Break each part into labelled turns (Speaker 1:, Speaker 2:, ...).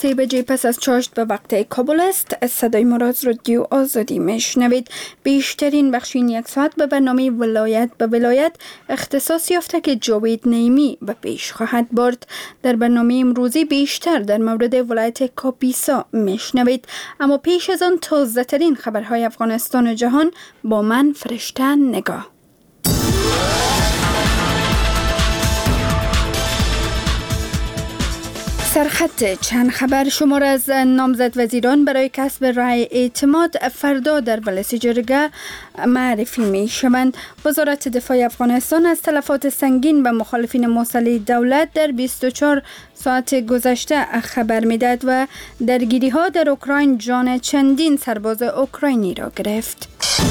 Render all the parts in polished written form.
Speaker 1: 3 پس از چاشت به وقت کابل است. صدای ما را از رادیو آزادی میشنوید. بیشترین بخش این 1 ساعت به برنامه ولایت به ولایت اختصاص یافته که جاوید نعیمی به پیش خواهد برد. در برنامه امروزی بیشتر در مورد ولایت کاپیسا میشنوید، اما پیش از آن تازه ترین خبرهای افغانستان و جهان با من فرشته نگاه. سرخط چند خبر. شمار از نامزد وزیران برای کسب رای اعتماد فردا در ولسی جرگه معرفی می شوند. وزارت دفاع افغانستان از تلفات سنگین به مخالفین مسلح دولت در 24 ساعت گذشته خبر می داد و درگیری ها در اوکراین جان چندین سرباز اوکراینی را گرفت.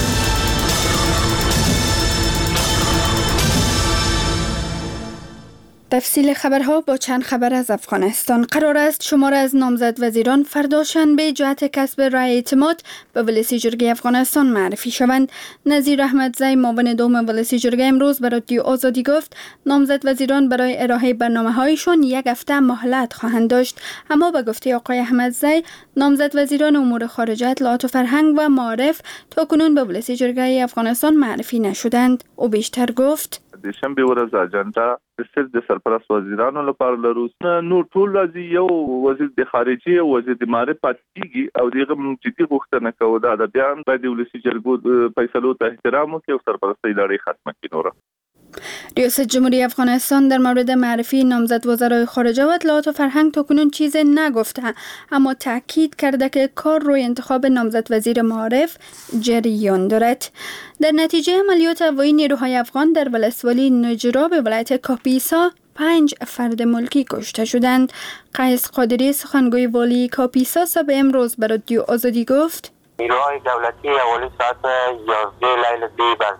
Speaker 1: تفصیل خبرها با چند خبر از افغانستان. قرار است شمار از نامزد وزیران فردا شنبه جهت کسب رای اعتماد به ولسی جرگه افغانستان معرفی شوند. نظیر احمدزی معاون دوم ولسی جرگه امروز به رادیو آزادی گفت نامزد وزیران برای ارائه برنامه‌هایشان 1 هفته مهلت خواهند داشت، اما به گفته آقای احمدزی نامزد وزیران امور خارجه، اطلاعات و فرهنگ و معارف تاکنون به ولسی جرگه افغانستان معرفی نشدند. او بیشتر گفت
Speaker 2: شنبه ورځ اجنډا صرف د سرپرست وزیرانو لپاره لرو. نور ټول راځي، یو وزیر د خارجي او وزیر د معارف پاتېږي او دغه جدي غوښتنه کوي دا بیان باید د ولسي جرګو فیصلو ته احترام وکړي او سرپرستۍ لړۍ ختمه کړي. نوره
Speaker 1: ریاست جمهوری افغانستان در مورد معرفی نامزد وزرای خارجه و اطلاعات و فرهنگ تاکنون چیزی نگفته، اما تاکید کرده که کار روی انتخاب نامزد وزیر معارف جریان دارد. در نتیجه عملیات هوایی نیروهای افغان در ولسوالی نجراب ولایت کاپیسا 5 فرد ملکی کشته شدند. قیس قادری سخنگوی والی کاپیسا به امروز به رادیو آزادی گفت
Speaker 3: نیروهای دولتی اولی ساعت 11 لیل دی بر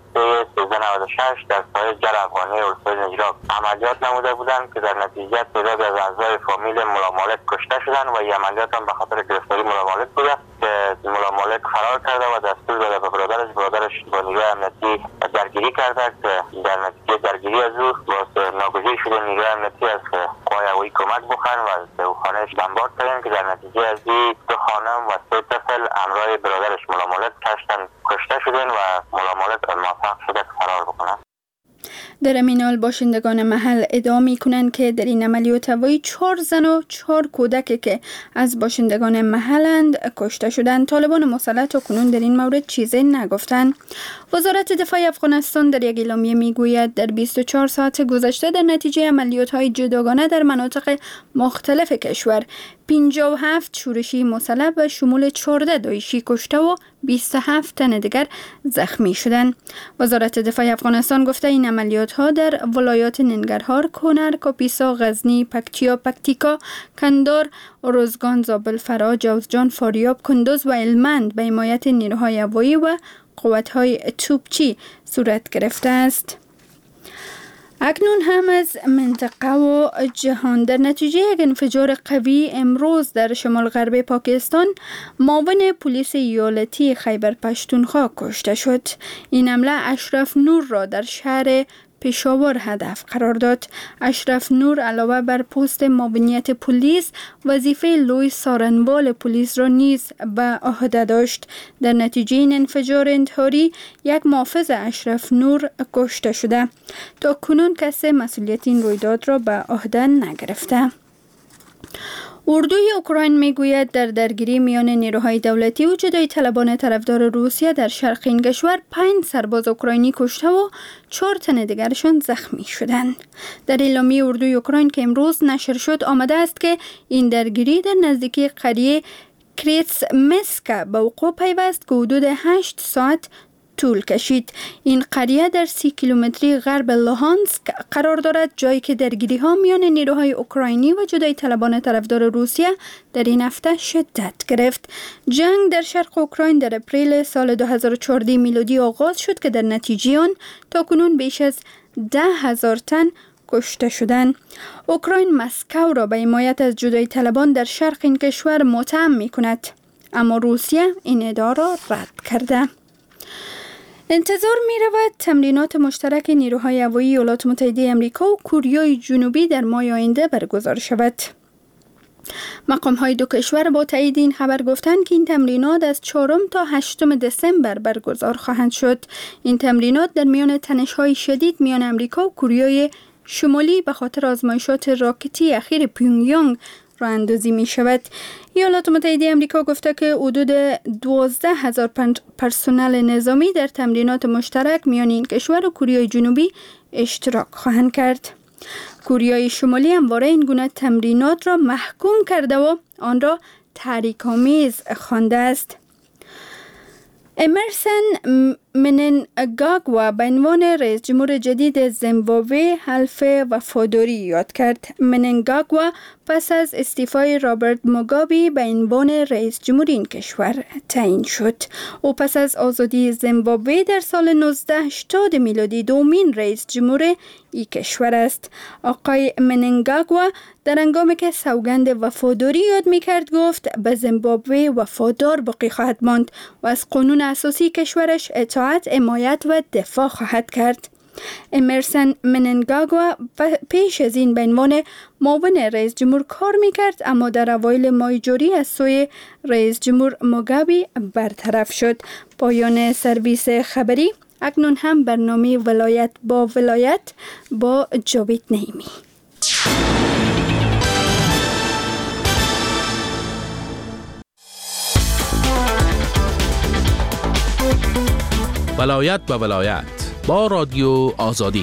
Speaker 3: 1396 در ساحل جر افغانی ولسوالی نجراب عملیات نموده بودند که در نتیجه تعداد از اعضای فامیل ملا مالک کشته شدند و این عملیات هم به خاطر گرفتاری ملا مالک بوده که ملا مالک فرار کرده و دستور داده به برادرش با نیروی امنیتی درگیری کرده که در نتیجه درگیری از او ناگزیر شده نیروی امنیتی از قوای هوایی کمک بخواهند و به او خانه‌اش بمبارد کردند که در نتیجه از این 2 خانم و 3 طفل همراه برادرش ملا مالک کشته شدن و ملا مالک موفق شده که فرار بکنه.
Speaker 1: در همین حال باشندگان محل ادعا می‌کنند که در این عملیات هوایی 4 زن و 4 کودک که از باشندگان محلند کشته شدند. طالبان مسلح تاکنون در این مورد چیزی نگفتند. وزارت دفاع افغانستان در یک اعلامیه میگوید در 24 ساعت گذشته در نتیجه عملیات‌های جداگانه در مناطق مختلف کشور 57 شورشی مسلح به شمول 14 داعشی کشته و 27 تن دیگر زخمی شدند. وزارت دفاع افغانستان گفته این عملیات ها در ولایات ننگرهار، کنر، کاپیسا، غزنی، پکتیکا، کندهار، ارزگان، زابل، فرا، جوزجان، فاریاب، کندوز و هلمند به حمایت نیروهای هوایی و قوت‌های توپچی صورت گرفته است. اکنون هم از منطقه و جهان. در نتیجه یک انفجار قوی امروز در شمال غرب پاکستان معاون پلیس ایالتی خیبر پشتونخوا کشته شد. این حمله اشرف نور را در شهر پشاور هدف قرار داد. اشرف نور علاوه بر پست معاونیت پلیس وظیفه لوی سارنوال پلیس را نیز به عهده داشت. در نتیجه این انفجار انتحاری یک محافظ اشرف نور کشته شده. تا کنون کسی مسئولیت این رویداد را به عهده نگرفته. اردوی اوکراین میگوید در درگیری میان نیروهای دولتی و جدایی طلبان طرفدار روسیه در شرق این کشور 5 سرباز اوکراینی کشته و 4 تن دیگرشان زخمی شدند. در اعلامیه اردوی اوکراین که امروز نشر شد آمده است که این درگیری در نزدیکی قریه کریتسمسک به وقوع پیوست که حدود 8 ساعت طول کشید. این قریه در 30 کیلومتری غرب لوهانسک قرار دارد، جایی که درگیری ها میان نیروهای اوکراینی و جدایی طلبان طرفدار روسیه در این هفته شدت گرفت. جنگ در شرق اوکراین در اپریل سال 2014 میلادی آغاز شد که در نتیجه آن تاکنون بیش از 10,000 تن کشته شدند. اوکراین مسکو را به حمایت از جدایی طلبان در شرق این کشور متهم می کند، اما روسیه این ادعا را رد کرده. انتظار می رود تمرینات مشترک نیروهای هوایی ایالات متحده آمریکا و کره جنوبی در ماه آینده برگزار شود. مقام‌های دو کشور با تایید این خبر گفتند که این تمرینات از 4 تا 8 دسامبر برگزار خواهند شد. این تمرینات در میان تنش‌های شدید میان امریکا و کره شمالی به خاطر آزمایشات راکتی اخیر پیونگیانگ راه اندازی می شود. ایالات متحده آمریکا گفته که حدود 12,000 پرسنل نظامی در تمرینات مشترک میان این کشور و کره جنوبی اشتراک خواهند کرد. کره شمالی همواره این گونه تمرینات را محکوم کرده و آن را تحریک‌آمیز خوانده است. امرسن مننگاگوا به عنوان رئیس جمهور جدید زیمبابوه حلف وفاداری یاد کرد. مننگاگوا پس از استعفای رابرت موگابی به عنوان رئیس جمهور این کشور تعیین شد. او پس از آزادی زیمبابوه در سال 1980 میلادی دومین رئیس جمهور این کشور است. آقای مننگاگوا در هنگامی که سوگند وفاداری یاد می‌کرد گفت به زیمبابوه وفادار باقی خواهد ماند و از قانون اساسی کشورش اطاعت، حمایت و دفاع خواهد کرد. امرسن مننگاگوا پیش از این به عنوان معاون رئیس جمهور کار میکرد، اما در اوایل ماه جاری از سوی رئیس جمهور موگابی برطرف شد. پایان سرویس خبری. اکنون هم برنامه ولایت با جاوید نعیمی.
Speaker 4: ولایت به ولایت با رادیو آزادی.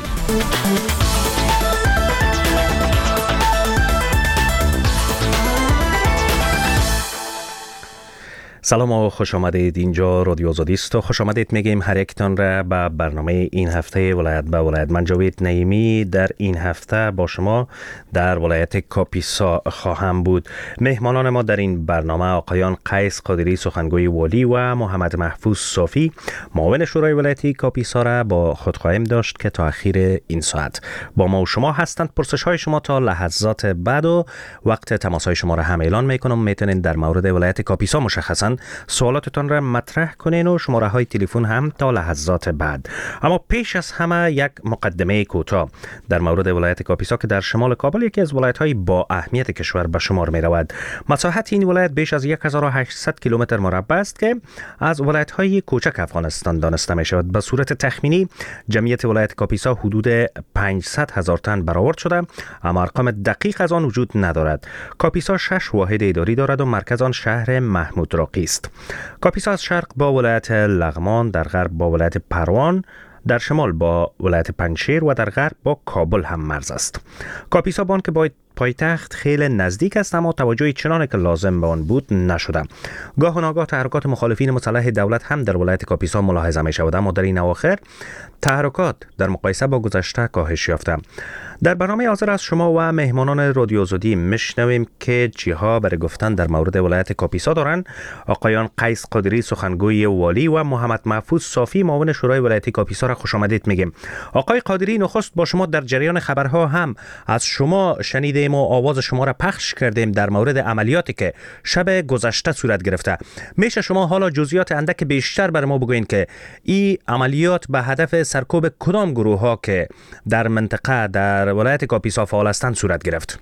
Speaker 5: سلام و خوش آمدید. اینجا رادیو آزادی است و خوش آمدید میگیم هر یکتان را به برنامه این هفته ولایت به ولایت. من جاوید نعیمی در این هفته با شما در ولایت کاپیسا خواهم بود. مهمانان ما در این برنامه آقایان قیس قادری سخنگوی والی و محمد محفوظ صافی معاون شورای ولایتی کاپیسا را با خود خواهیم داشت که تا اخیر این ساعت با ما و شما هستند. پرسش های شما تا لحظات بعد و وقت تماس های شما را هم اعلان میکنم. میتونید در مورد ولایت کاپیسا مشخصا سوالاتتان را مطرح کنین و شماره های تلفن هم تا لحظات بعد. اما پیش از همه یک مقدمه کوتاه در مورد ولایت کاپیسا که در شمال کابل یکی از ولایت های با اهمیت کشور به شمار می رود. مساحت این ولایت بیش از 1800 کیلومتر مربع است که از ولایت های کوچک افغانستان دانسته می شود. به صورت تخمینی جمعیت ولایت کاپیسا حدود 500,000 تن برآورد شده، اما ارقام دقیق از آن وجود ندارد. کاپیسا 6 واحد اداری دارد و مرکز آن شهر محمود راقی است. کاپیسا از شرق با ولایت لغمان، در غرب با ولایت پروان، در شمال با ولایت پنجشیر و در غرب با کابل هم مرز است. کاپیسا با آنکه با پایتخت خیلی نزدیک است اما توجه چنانی که لازم به آن بود نشده. گاه و ناگاه تحرکات مخالفین مسلح دولت هم در ولایت کاپیسا ملاحظه می شود، اما در این اواخر تحرکات در مقایسه با گذشته کاهش یافته. در برنامه حاضر از شما و مهمانان رادیو آزادی میشنویم که چیها برای گفتن در مورد ولایت کاپیسا دارند. آقایان قیس قادری سخنگوی والی و محمد محفوظ صافی معاون شورای ولایتی کاپیسا را خوش آمدید میگیم. آقای قادری، نخست با شما در جریان خبرها هم از شما شنیدیم و آواز شما را پخش کردیم در مورد عملیاتی که شب گذشته صورت گرفته. میشه شما حالا جزئیات اندک بیشتر بر ما بگوین که این عملیات به هدف سرکوب کدام گروه ها که در منطقه در ولایت کاپیسا فعال هستند صورت گرفت؟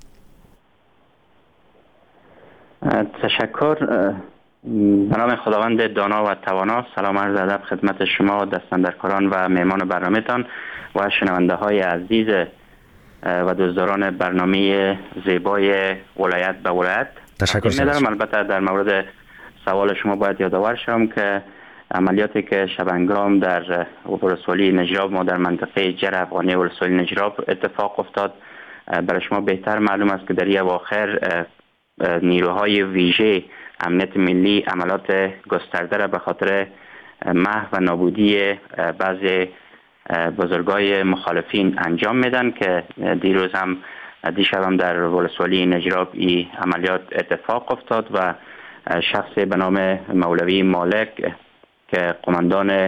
Speaker 3: تشکر. به نام خداوند دانا و توانا. سلام عرض ادب خدمت شما دستاندرکاران و مهمان برنامه‌تان و شنونده های عزیز و دوستداران برنامه زیبای ولایت به ولایت.
Speaker 5: تشکر
Speaker 3: می‌دارم. البته در مورد سوال شما باید یادآور شم که عملیاتی که شبانگام در ولسوالی نجراب ما در منطقه جر افغانی ولسوالی نجراب اتفاق افتاد، برای شما بهتر معلوم است که در این اواخر نیروهای ویژه امنیت ملی عملیات گسترده را به خاطر محو و نابودی بعضی بزرگای مخالفین انجام میدن که دیشب هم در ولسوالی نجراب این عملیات اتفاق افتاد و شخصی به نام مولوی مالک که قماندان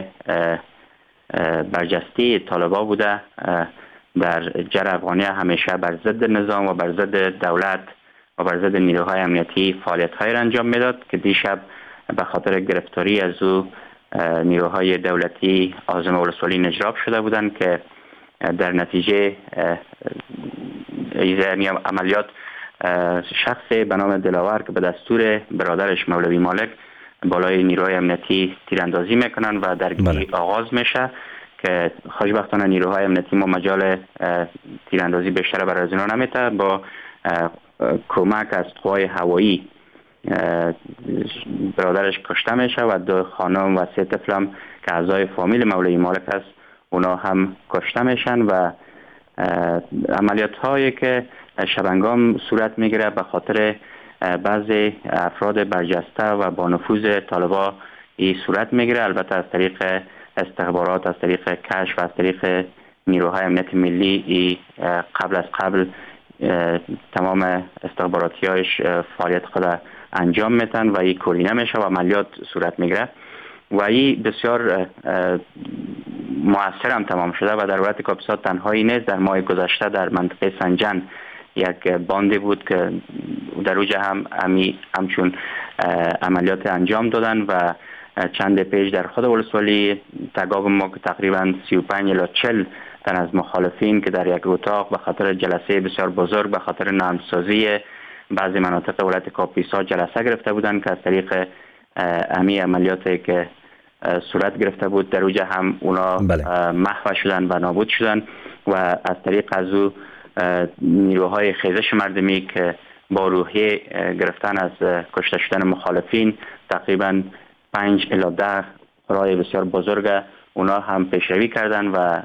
Speaker 3: برجسته طالبا بوده در جر افغانی همیشه بر ضد نظام و بر ضد دولت و بر ضد نیروهای امنیتی فعالیت‌های را انجام میداد که دیشب به خاطر گرفتاری از او نیروهای دولتی عازم ولسوالی نجراب شده بودند که در نتیجه عملیات شخص به نام دلاور که به دستور برادرش مولوی مالک بالای نیروهای امنیتی تیراندازی میکنن و درگیری آغاز میشه که خوشبختانه نیروهای امنیتی ما مجال تیراندازی بیشتر برای از اینا نمیده. با کمک از قوای هوایی برادرش کشته میشه و 2 خانم و 3 طفل که اعضای فامیل مولوی مالک است اونا هم کشته میشن و عملیات هایی که شبنگام صورت میگیره به خاطر بعضی افراد برجسته و با نفوذ طالبا این صورت میگیره، البته از طریق استخبارات، از طریق کشف، از طریق نیروهای امنیت ملی قبل تمام استخباراتی‌هاش فعالیت خود انجام میتن و این کوری نمیشه و عملیات صورت میگیره و این بسیار مؤثر هم تمام شده و در ولایت کاپیسا تنهایی نیست. در ماه گذشته در منطقه سنجان یک باندی بود که در اوج همچون عملیات انجام دادن و چند پیش در خود ولسوالی تگاب ما که تقریبا 35 الی 40 تن از مخالفین که در یک اتاق به خاطر جلسه بسیار بزرگ به خاطر نامسازی بعضی مناطق ولایت کاپیسا جلسه گرفته بودند که از طریق امی عملیاتی که صورت گرفته بود در اوج هم اونا محو شدن و نابود شدن و از طریق از او نیروهای خیزش مردمی که با روحیه گرفتن از کشته شدن مخالفین تقریبا 5 الی 10 رای بسیار بزرگ اونا هم پیشروی کردن و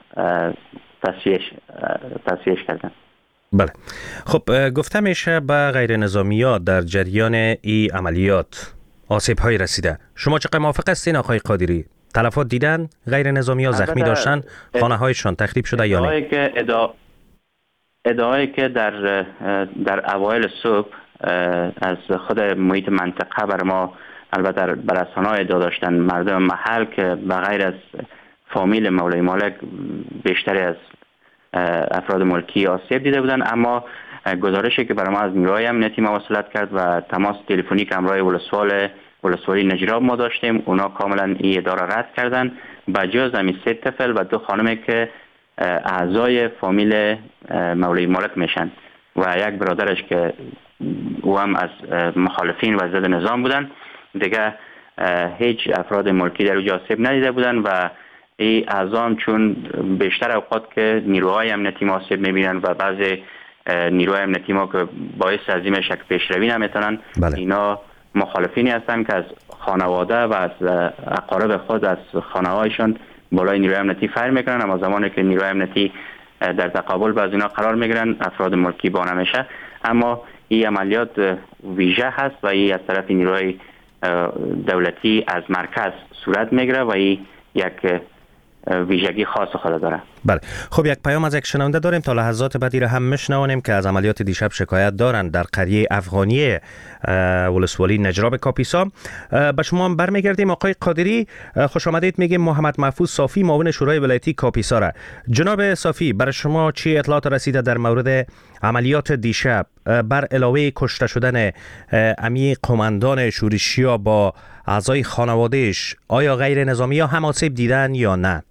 Speaker 3: تصفیهش کردن.
Speaker 5: بله. خب گفته میشه به غیر نظامیات در جریان این عملیات آسیب های رسیده. شما چقدر موافق هستین آقای قادری؟ تلفات دیدن؟ غیر نظامیات زخمی داشتن؟ خانه هایشان تخریب شده یا نه؟
Speaker 3: ادعایی که در اوایل صبح از خود محیط منطقه بر ما البته بر رسانه‌ها ادعا داشتن مردم محل که بغیر از فامیل مولوی مالک بیشتری از افراد ملکی آسیب دیده بودن، اما گزارشی که برای ما از نیروهای امنیتی مواصلت کرد و تماس تلفنی همراه ولسوالی نجراب ما داشتیم اونا کاملا این ادعا را رد کردن. بجز همین 3 طفل و 2 خانمی که اعضای فامیل مولوی مالک میشن و یک برادرش که او هم از مخالفین و ضد نظام بودن، دیگه هیچ افراد ملکی در اونجا آسیب ندیده بودن و این اعضا چون بیشتر اوقات که نیروهای امنیتی ما آسیب میبینن و بعضی نیروهای امنیتی ما که باعث از این شک پیشروی نمیتونن، اینا مخالفینی هستن که از خانواده و از اقارب خود از خانواده‌شون بالای نیروی امنیتی فر میکنن، اما زمانی که نیروی امنیتی در تقابل با از اینا قرار میگیرن افراد ملکی با نمیشه. اما این عملیات ویژه هست و این از طرف نیروهای دولتی از مرکز صورت میگیره و این یک ویژگی خاص خود داره.
Speaker 5: بله. خب یک پیام از یک شنونده داریم تا لحظات بعدی را هم میشنوانیم که از عملیات دیشب شکایت دارند در قریه افغانی ولسوالی نجراب کاپیسا. به شما هم برمیگردیم آقای قادری. خوش آمدید میگیم محمد محفوظ صافی معاون شورای ولایتی کاپیسا را. جناب صافی بر شما چی اطلاعات رسیده در مورد عملیات دیشب بر علاوه کشته شدن امی قماندان شورشیا با اعضای خانوادهش؟ آیا غیر نظامی ها هم آسیب دیدن یا نه؟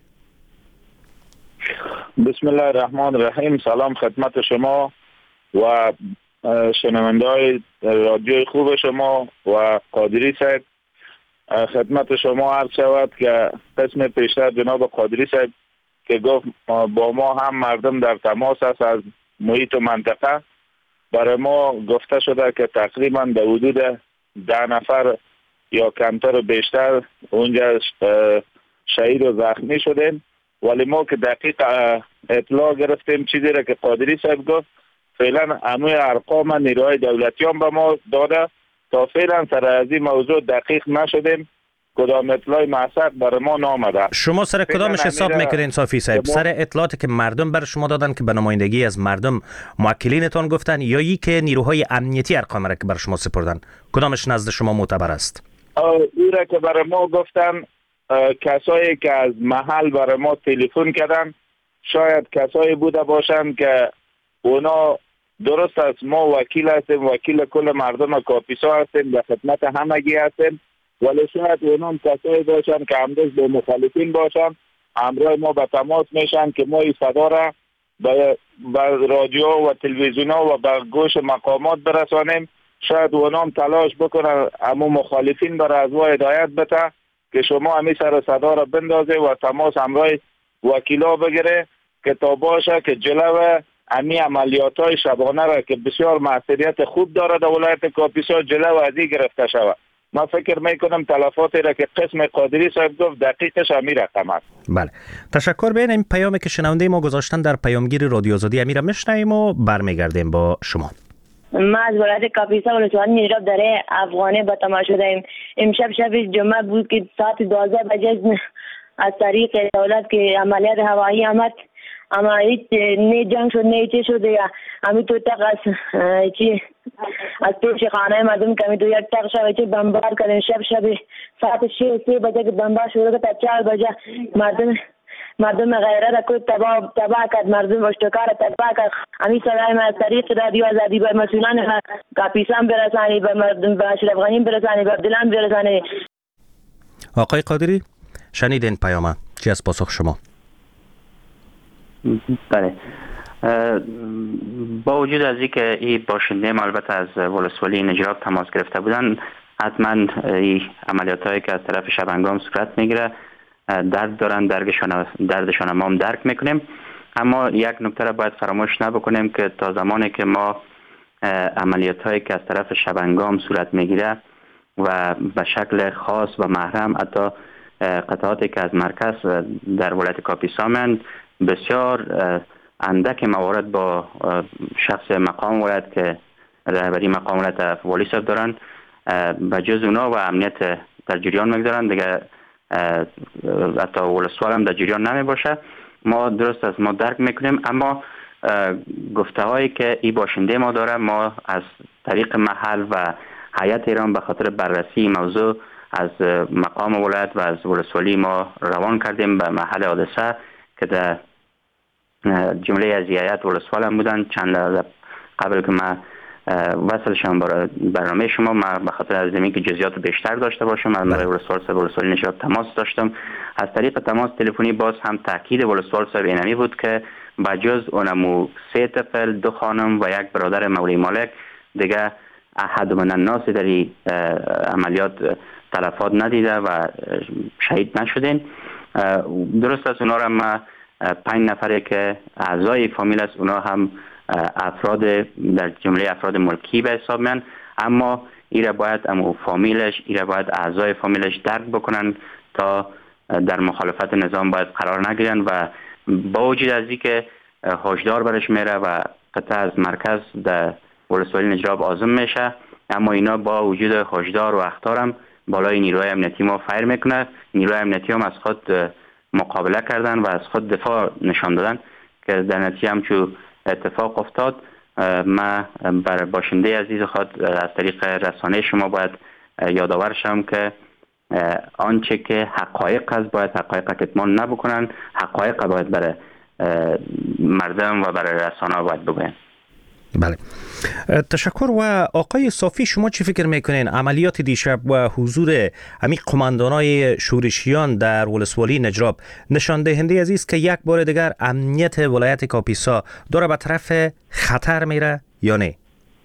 Speaker 6: بسم الله الرحمن الرحیم. سلام خدمت شما و شنونده های رادیوی خوب شما و قادری صاحب. خدمت شما عرض شود که قسم پیشتر جناب قادری صاحب که گفت با ما هم مردم در تماس است از محیط و منطقه. برای ما گفته شده که تقریبا در حدود 10 نفر یا کمتر و بیشتر اونجا شهید و زخمی شدیم، ولی ما که دقیق اطلاع گرفتیم چیزی را که قادری صاحب گفت فعلا همه ارقام نیروهای دولتی هم به ما داده تا فعلا سر از این موضوع دقیق نشدیم، کدام اطلاع موثق برای ما نامده.
Speaker 5: شما سر کدامش حساب میکنین صافی صاحب؟ سر اطلاعاتی که مردم بر شما دادن که به نمایندگی از مردم موکلینتان گفتن یا ای که نیروهای امنیتی ارقام را که بر شما سپردن، کدامش نزد شما معتبر است؟
Speaker 6: این را که برای ما گفتن کسایی که از محل برای ما تلفن کردن شاید کسایی بوده باشند که اونا درست است ما وکیل هستیم، وکیل کل مردم کاپیسا هستیم، در خدمت همگی هستیم، ولی شاید اونا کسایی باشند که همدست به مخالفین باشند، همراه ما به تماس میشن که ما این صدا را به رادیو و تلویزیون و به گوش مقامات برسانیم. شاید اونام تلاش بکنن اما مخالفین برای از ما هدایت بده که شما همی سر صدا را بندازه و تماس همراه وکیلا بگیره که تا باشه که جلو امی عملیات های شبانه را که بسیار موثریت خوب داره در ولایت کاپیسا جلو ازی گرفته شود. ما فکر میکنم تلفاتی را که قسم قادری صاحب گفت دقیقش همی رقم است.
Speaker 5: بله، تشکر. بین این پیامی که شنونده ما گذاشتن در پیامگیر رادیو آزادی امیر میشنویم و برمیگردیم با شما.
Speaker 7: ما از ولایت کاپیسا ولسوالی نجراب داره افغانی با تماشا داریم. امشب شب جمعه بود که ساعت 12 بجه از طریق دولت که عملیات هوایی آمد، اما هیچ نه جنگ شد نه چی شد. همین تو تق از پیش خانه مردم کمی تو یک تق شد چی بمبار کردن. شب ساعت 6 بجه که بمبار شروع کرد تا 4 بجه مردم غیره را کود تباه کرد، مردم اشتکار تباه کرد. همین صدای ما از طریق رادیو آزادی به مسئولان کاپیسا برسانی، به مردم به اشرف غنی برسانی، به عبدالله برسانی.
Speaker 5: آقای قادری شنیدین پیام، چی از پاسخ شما؟
Speaker 8: بله، با وجود از اینکه این باشنده البته از ولسوالی نجراب تماس گرفته بودن، حتما این عملیات هایی که از طرف شبنگام صورت میگیره درد دارن، دردشان ما هم درک میکنیم. اما یک نکته را باید فراموش نبکنیم که تا زمانی که ما عملیات هایی که از طرف شبنگام صورت میگیره و به شکل خاص و محرم حتی قطعاتی که از مرکز در ولایت کاپیسا من بسیار اندک موارد با شخص مقام ولایت که رهبری مقام ولایت والی صاحب دارن به جز اونا و امنیت در جریان میگذارن دیگه، حتی ولسوال هم در جریان نمی باشه. ما درست از ما درک میکنیم، اما گفته هایی که ای باشنده ما داره ما از طریق محل و هیئت ایران به خاطر بررسی موضوع از مقام ولایت و از ولسوالی ما روان کردیم به محل حادثه که در جمله از هیئت ولسوال هم بودن. چند لحظه قبل که ما وصل شدم برنامه شما، من به خاطر از زمین که جزئیات بیشتر داشته باشم من با ولسوالی نجراب تماس داشتم. از طریق تماس تلفنی باز هم تاکید ولسوال صاحب اینمی بود که بجز اونمو 3 طفل 2 خانم و 1 برادر مولوی مالک دیگه احد من الناس در عملیات تلفات ندیده و شهید نشدین. درست از اونا را ما 5 نفره که اعضای فامیل است اونا هم افراد در جمله افراد ملکی به حساب میان، اما ایره باید اعضای فامیلش درک بکنن تا در مخالفت نظام باید قرار نگیرن و با وجود از اینکه هشدار برش میره و قطعه از مرکز در ولسوالی نجراب آزم میشه، اما اینا با وجود هشدار و اخطار هم بالای نیروهای امنیتی ما فایر میکنه. نیروهای امنیتی هم از خود مقابله کردن و از خود دفاع نشان دادن که در نتیجه هم چون اتفاق افتاد. ما بر باشنده عزیز خود از طریق رسانه شما باید یادآور شم که آنچه که حقایق است باید حقایق کتمان نبکنن، حقایق باید برای مردم و برای رسانه باید بگوین.
Speaker 5: بله، تشکر. و آقای صافی شما چی فکر میکنین عملیات دیشب و حضور همین قماندانای شورشیان در ولسوالی نجراب نشان دهنده از است که یک بار دیگر امنیت ولایت کاپیسا داره به طرف خطر میره یا نه؟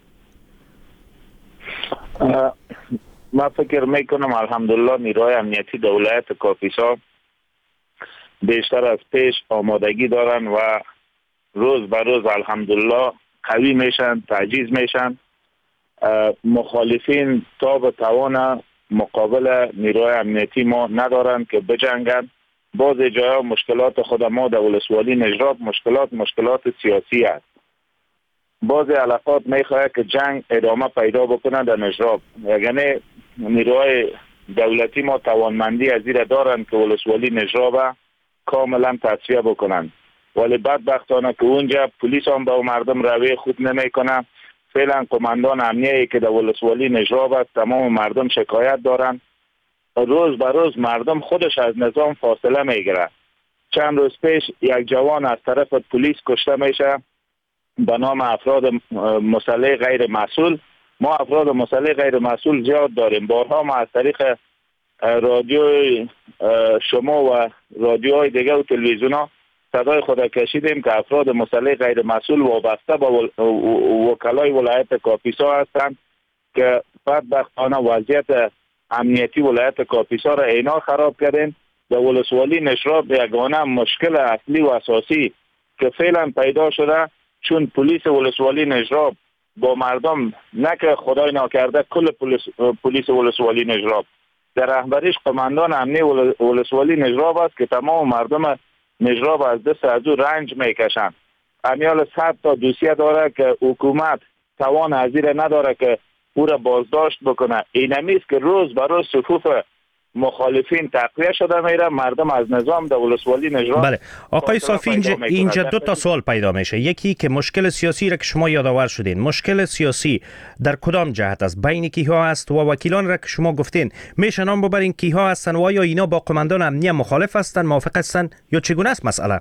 Speaker 6: ما فکر میکنم الحمدلله نیروهای امنیتی در ولایت کاپیسا بیشتر از پیش آمادگی دارن و روز به روز الحمدلله قوی میشن، تعجیز میشن. مخالفین تا به توان مقابل نیروهای امنیتی ما ندارن که بجنگن. بعض جاها مشکلات خود ما در ولسوالی نجراب مشکلات سیاسی است. بعض علاقات میخواهد که جنگ ادامه پیدا بکنند در نجراب، یعنی نیروهای دولتی ما توانمندی از این دارن که ولسوالی نجراب کاملا تصفیه بکنند، ولی بدبختانه که اونجا پلیس هم به مردم روی خود نمی کنه. فعلا قماندان امنیتی که در ولسوالی نجراب است تمام مردم شکایت دارن. روز به روز مردم خودش از نظام فاصله میگیره. چند روز پیش یک جوان از طرف پلیس کشته میشه به نام افراد مسلح غیر مسئول. ما افراد مسلح غیر مسئول زیاد داریم. بارها ما از طریق رادیو شما و رادیوهای دیگه و تلویزیونا صدای خود کشیدیم که افراد مسلح غیر مسئول وابسته به وکلای ولایت کاپیسا هستند که بدبختانه وضعیت امنیتی ولایت کاپیسا را اینا خراب کردن. در ولسوالی نشراب یگانه مشکل اصلی و اساسی که فعلا پیدا شده، چون پلیس ولسوالی نشراب با مردم نه که خدای ناکرده کل پلیس ولسوالی نشراب در رهبریش قماندان امنی ولسوالی نشراب است که تمام مردم نشراب از دست از او رنج میکشند. امیال 100 تا دوسیه داره که حکومت توان ازیر نداره که او را بازداشت بکنه. اینمی است که روز به روز صفوف مخالفین تقویه شده میره، مردم از نظام در ولسوالی نشراب.
Speaker 5: بله آقای صافی، اینجا دو تا سوال پیدا میشه. یکی که مشکل سیاسی را که شما یادآور شدین، مشکل سیاسی در کدام جهت است؟ بین کیها است؟ و وکیلان را که شما گفتین میشه نام ببرین کیها هستن و آیا اینا با قماندان امنیه مخالف هستن، موافق هستن یا چگونه است مسئله؟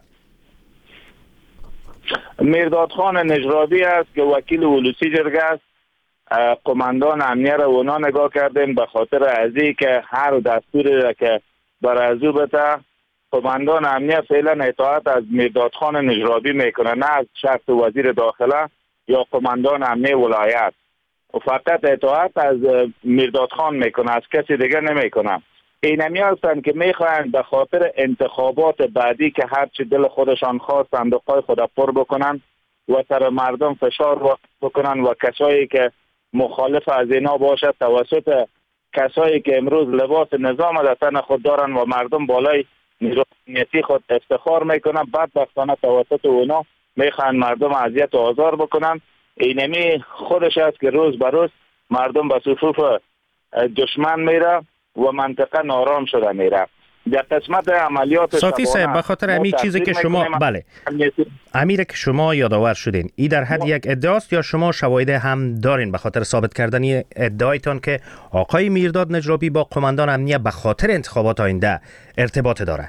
Speaker 6: میرداد خان نجرابی است که وکیل ولسی جرگه است. قماندان امنیه را اونا نگاه کردیم به خاطر ازی که هر دستوری را که بر ازو بته قماندان امنیه فعلا اطاعت از میرداد خان نجرابی میکنه، نه از شخص وزیر داخله یا قماندان امنیه ولایت. و فقط اطاعت از میرداد خان میکنه، از کسی دیگه نمیکنه. اینمی هستند که میخواهند به خاطر انتخابات بعدی که هرچی دل خودشان خواست صندوقهای خود پر بکنن و سر مردم فشار بکنن و کسایی که مخالف از اینا باشد توسط کسایی که امروز لباس نظام در تن خود دارن و مردم بالای نیروی خود افتخار میکنن، بدبختانه توسط اونا میخوان مردم اذیت و آزار بکنن. اینمی خودش است که روز به روز مردم به صفوف دشمن میره و منطقه نارام شده میره. در قسمت عملیات
Speaker 5: صافی صاحب به خاطر امی چیزی که شما بله امیره که شما یادآور شدین، ای در حد یک ادعاست یا شما شواهد هم دارین به خاطر ثابت کردن ادعایتان که آقای میرداد نجرابی با قماندان امنیه به خاطر انتخابات آینده ارتباط داره؟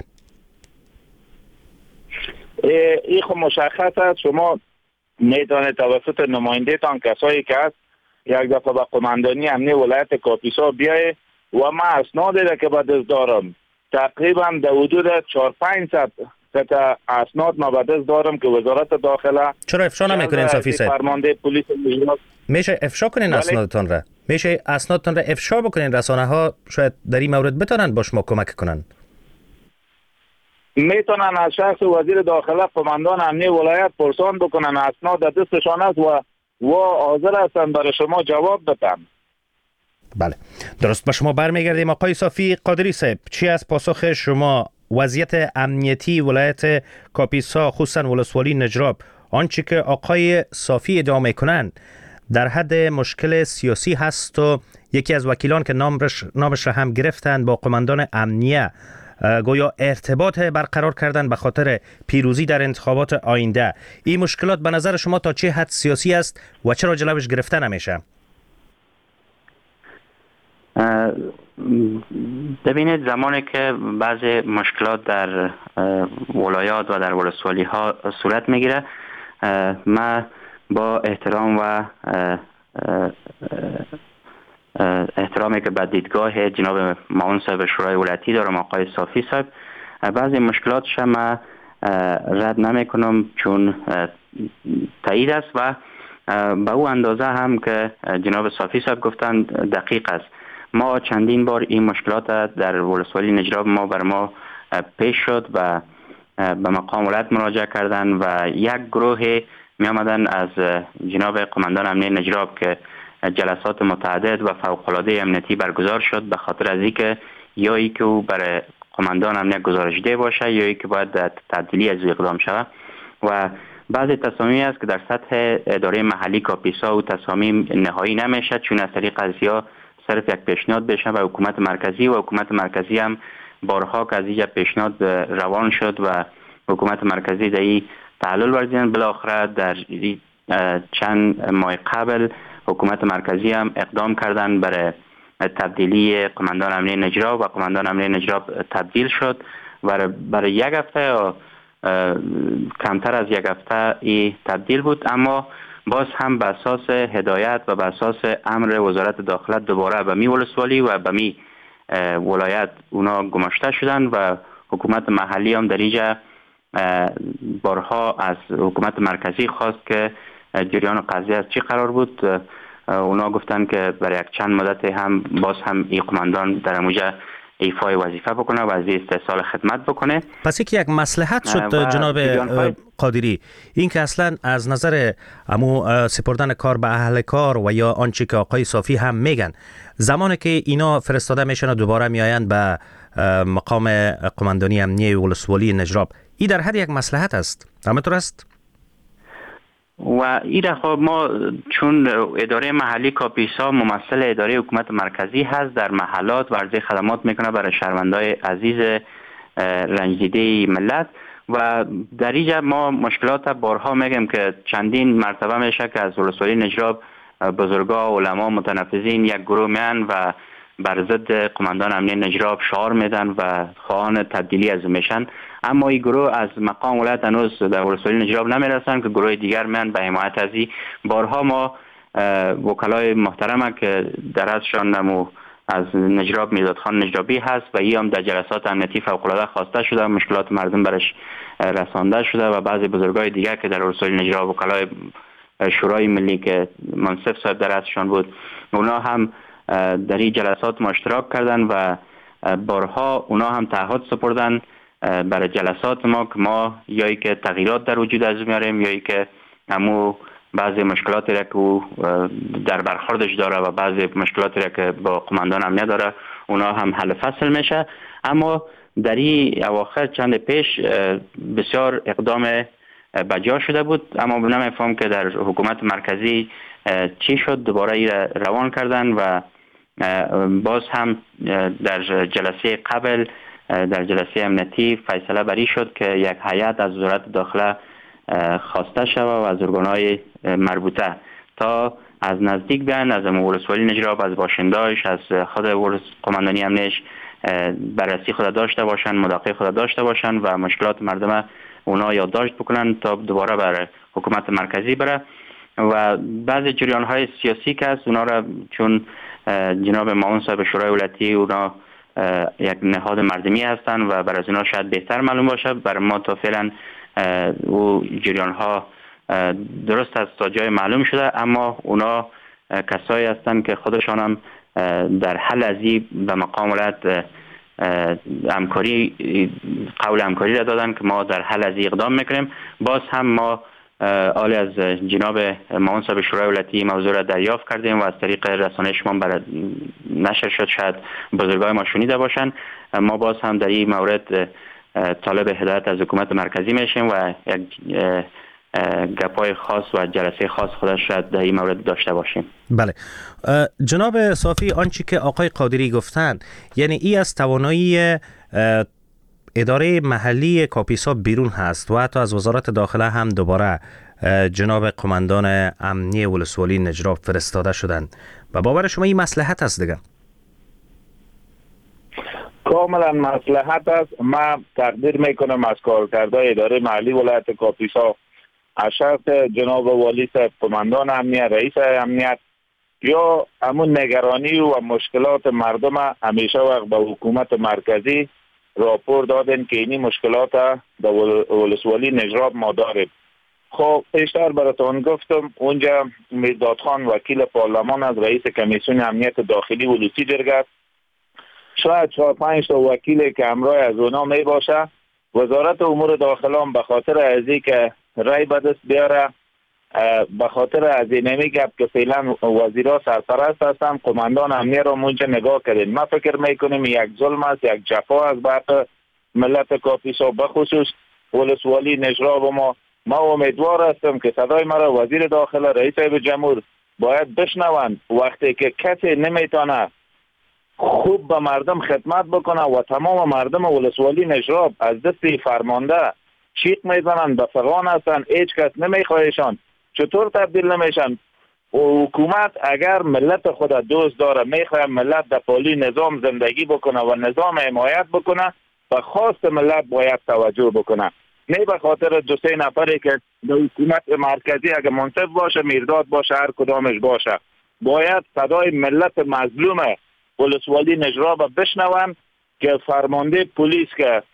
Speaker 6: این خب مشخص است. شما میدانید توسط نماینده تان کسایی که هست یک دفعه به قماندانی امنیه ولایت کاپیسا بیایه و ما اسنادی که به دست دارم تقریبا در حدود 400-500 قطعه اسناد ما به دست دارم که وزارت داخله.
Speaker 5: چرا افشا نمیکنین صافی صاحب؟
Speaker 6: فرمانده پلیس
Speaker 5: میشه افشا کنین اسنادتان را؟ میشه اسنادتان را افشا بکنین؟ رسانه ها شاید در این مورد بتونن با شما کمک کنن.
Speaker 6: میتونن از شخص وزیر داخله قماندان امنیه ولایت پرسان بکنن، اسناد در دستشان است و حاضر هستن برای شما جواب بدن.
Speaker 5: بله درست. به شما برمیگردیم آقای صافی قادری صاحب. چی از پاسخ شما وضعیت امنیتی ولایت کاپیسا خصوصا ولسوالی نجراب، آنچه که آقای صافی ادعا میکنند در حد مشکل سیاسی هست و یکی از وکیلان که نامش را هم گرفتند با قماندان امنیه گویا ارتباط برقرار کردن به خاطر پیروزی در انتخابات آینده، این مشکلات به نظر شما تا چه حد سیاسی است و چرا جلوش گرفته نمیشه؟
Speaker 8: ببینید زمانی که بعضی مشکلات در ولایات و در ولسوالی ها صورت میگیره، من با احترام و احترامی که به دیدگاه جناب معاون صاحب شورای ولایتی دارم آقای صافی صاحب، بعضی مشکلاتش من رد نمی کنم چون تایید است و به او اندازه هم که جناب صافی صاحب گفتند دقیق است. ما چندین بار این مشکلات در ولسوالی نجراب بر ما پیش شد و به مقام ولایت مراجعه کردن و یک گروه می آمدن از جناب قماندان امنیه نجراب که جلسات متعدد و فوق‌العاده امنیتی برگزار شد به خاطر از اینکه یا ای که او برای قماندان امنیه گزارش ده باشه یا ای که باید تبدیلی از او اقدام شود و بعضی تصامیمی است که در سطح اداره محلی کاپیسا و تصامیم نهایی نمیشه چون از طریق قضیه صرف یک پیشنهاد بشه و حکومت مرکزی هم بارها که از این پیشنهاد روان شد و حکومت مرکزی در این تعلل ورزیدن. بالاخره در چند ماه قبل حکومت مرکزی هم اقدام کردن برای تبدیلی قماندان امنیه نجراب و قماندان امنیه نجراب تبدیل شد و برای یک هفته یا کمتر از یک هفته ای تبدیل بود، اما باز هم به اساس هدایت و به اساس امر وزارت داخله دوباره به می ولسوالی و به می ولایت اونا گماشته شدن و حکومت محلی هم در اینجا بارها از حکومت مرکزی خواست که جریان قضیه از چی قرار بود. اونا گفتن که برای یک چند مدت هم باز هم این قماندان در اموجه ایفای وظیفه بکنه و از استحصال خدمت بکنه.
Speaker 5: پس یک مصلحت شد جناب قادری، این که اصلا از نظر سپردن کار به اهل کار و یا آنچه که آقای صافی هم میگن، زمانی که اینا فرستاده میشن و دوباره میآیند به مقام قماندانی امنیه ولسوالی نجراب، این در حد یک مصلحت است، همینطور است؟
Speaker 8: و این خب ما چون اداره محلی کاپیسا ممثل اداره حکومت مرکزی هست، در محلات و عرضه خدمات میکنه برای شهروندای عزیز رنجیده ملت و در اینجا ما مشکلات بارها میگم که چندین مرتبه میشه که از ولسوالی نجراب بزرگا، علما، متنفذین یک گروه میان و بر ضد قماندان امنیه نجراب شعار میدن و خواهان تبدیلی از میشن، اما این گروه از مقام ولایت هنوز در ولسوالی نجراب نمیرسن که گروه دیگر میان به حمایت از این. بارها ما وکلای محترمه که در ازشان از نجراب میرداد خان نجرابی هست و این هم در جلسات امنیتی فوق‌العاده خواسته شده، مشکلات مردم برش رسانده شده و بعضی بزرگای دیگر که در ولسوالی نجراب وکلای شورای ملی که منصف صاحب در ازشان بود، اونا هم در این جلسات ما اشتراک کردن و بارها اونا هم تعهد سپردن برای جلسات ما که ما یایی که تغییرات در وجود از میاریم یایی که همو بعضی مشکلاتی را که او در برخوردش داره و بعضی مشکلاتی را که با قماندان امنیه داره اونا هم حل فصل میشه. اما در این اواخر چند پیش بسیار اقدام بجا شده بود، اما نمیفهم که در حکومت مرکزی چی شد، دوباره این روان کردن و باز هم در جلسه قبل در جلسه امنیتی فیصله بری شد که یک هیئت از وزارت داخله خواسته شود و از ارگان‌های مربوطه تا از نزدیک بیان، از ولسوالی نجراب، از باشنده‌اش، از خود قماندانی امنیش بررسی خود داشته باشن، مداخله خود داشته باشن و مشکلات مردم اونا یادداشت بکنن تا دوباره بر حکومت مرکزی بره. و بعضی جریان‌های سیاسی که هست اونا را چون جناب معاون صاحب شورای ولایتی اونا یک نهاد مردمی هستن و برای از اونا شاید بهتر معلوم باشه، برای ما تا فعلا او جریان‌ها درست است تا جای معلوم شده، اما اونا کسایی هستند که خودشان هم در حل ازی به مقام ولایت همکاری قول همکاری را دادن که ما در حل ازی اقدام میکنیم. باز هم ما آلی از جناب معاون صاحب شورای ولایتی موضوع را دریافت کردیم و از طریق رسانه شما برای نشر شد، شاید بزرگای ما شنیده باشن. ما باز هم در این مورد طالب هدایت از حکومت مرکزی میشیم و یک گپای خاص و جلسه خاص خودش را در این مورد داشته باشیم.
Speaker 5: بله جناب صافی، آنچه که آقای قادری گفتن یعنی ای از توانایی اداره محلی کاپیسا بیرون هست و حتی از وزارت داخله هم دوباره جناب قماندان امنیه ولسوالی نجراب فرستاده شدند و باور شما این مصلحت است دیگه؟
Speaker 6: کاملا مصلحت است. من تقدیر میکنم از کارکردهای اداره محلی ولایت کاپیسا از شرط جناب والی صاحب قماندان امنیت، رئیس امنیت، یا همون نگرانی و مشکلات مردم همیشه وقت به حکومت مرکزی راپور دادن که اینی مشکلات در ولسوالی نجراب ما داریم. خب پیشتر براتون گفتم اونجا میرداد خان وکیل پارلمان از رئیس کمیسیون امنیت داخلی ولوسی جرگه، شاید 4-5 تا وکیلی که همراه از اونا می باشه. وزارت امور داخله هم به خاطر ازی که رای به دست بیاره، به خاطر از این گپ که فعلا وزیرا سرپرست هستن، قماندان امنیه را منجا نگاه کردین. ما فکر میکنیم یک ظلم است، یک جفا از بعد ملت کاپیسا، بخصوص ولسوالی نجراب. ما امیدوار هستم که صدای مرا وزیر داخله، رئیس جمهور باید بشنوند. وقتی که کسی نمیتونه خوب به مردم خدمت بکنه و تمام مردم ولسوالی نجراب از دست فرمانده چیق میزنن، به فغان هستن، هیچ کس نمیخواهشان، چطور تبدیل نمیشن؟ حکومت اگر ملت خود دوست داره، میخواه ملت در پالی نظام زندگی بکنه و نظام حمایت بکنه، به خواست ملت باید توجه بکنه، نه به خاطر 2-3 نفری که در حکومت مرکزی اگر منصف باشه، میرداد باشه، هر کدامش باشه. باید صدای ملت مظلوم ولسوالی نجراب بشنون که فرمانده پلیس که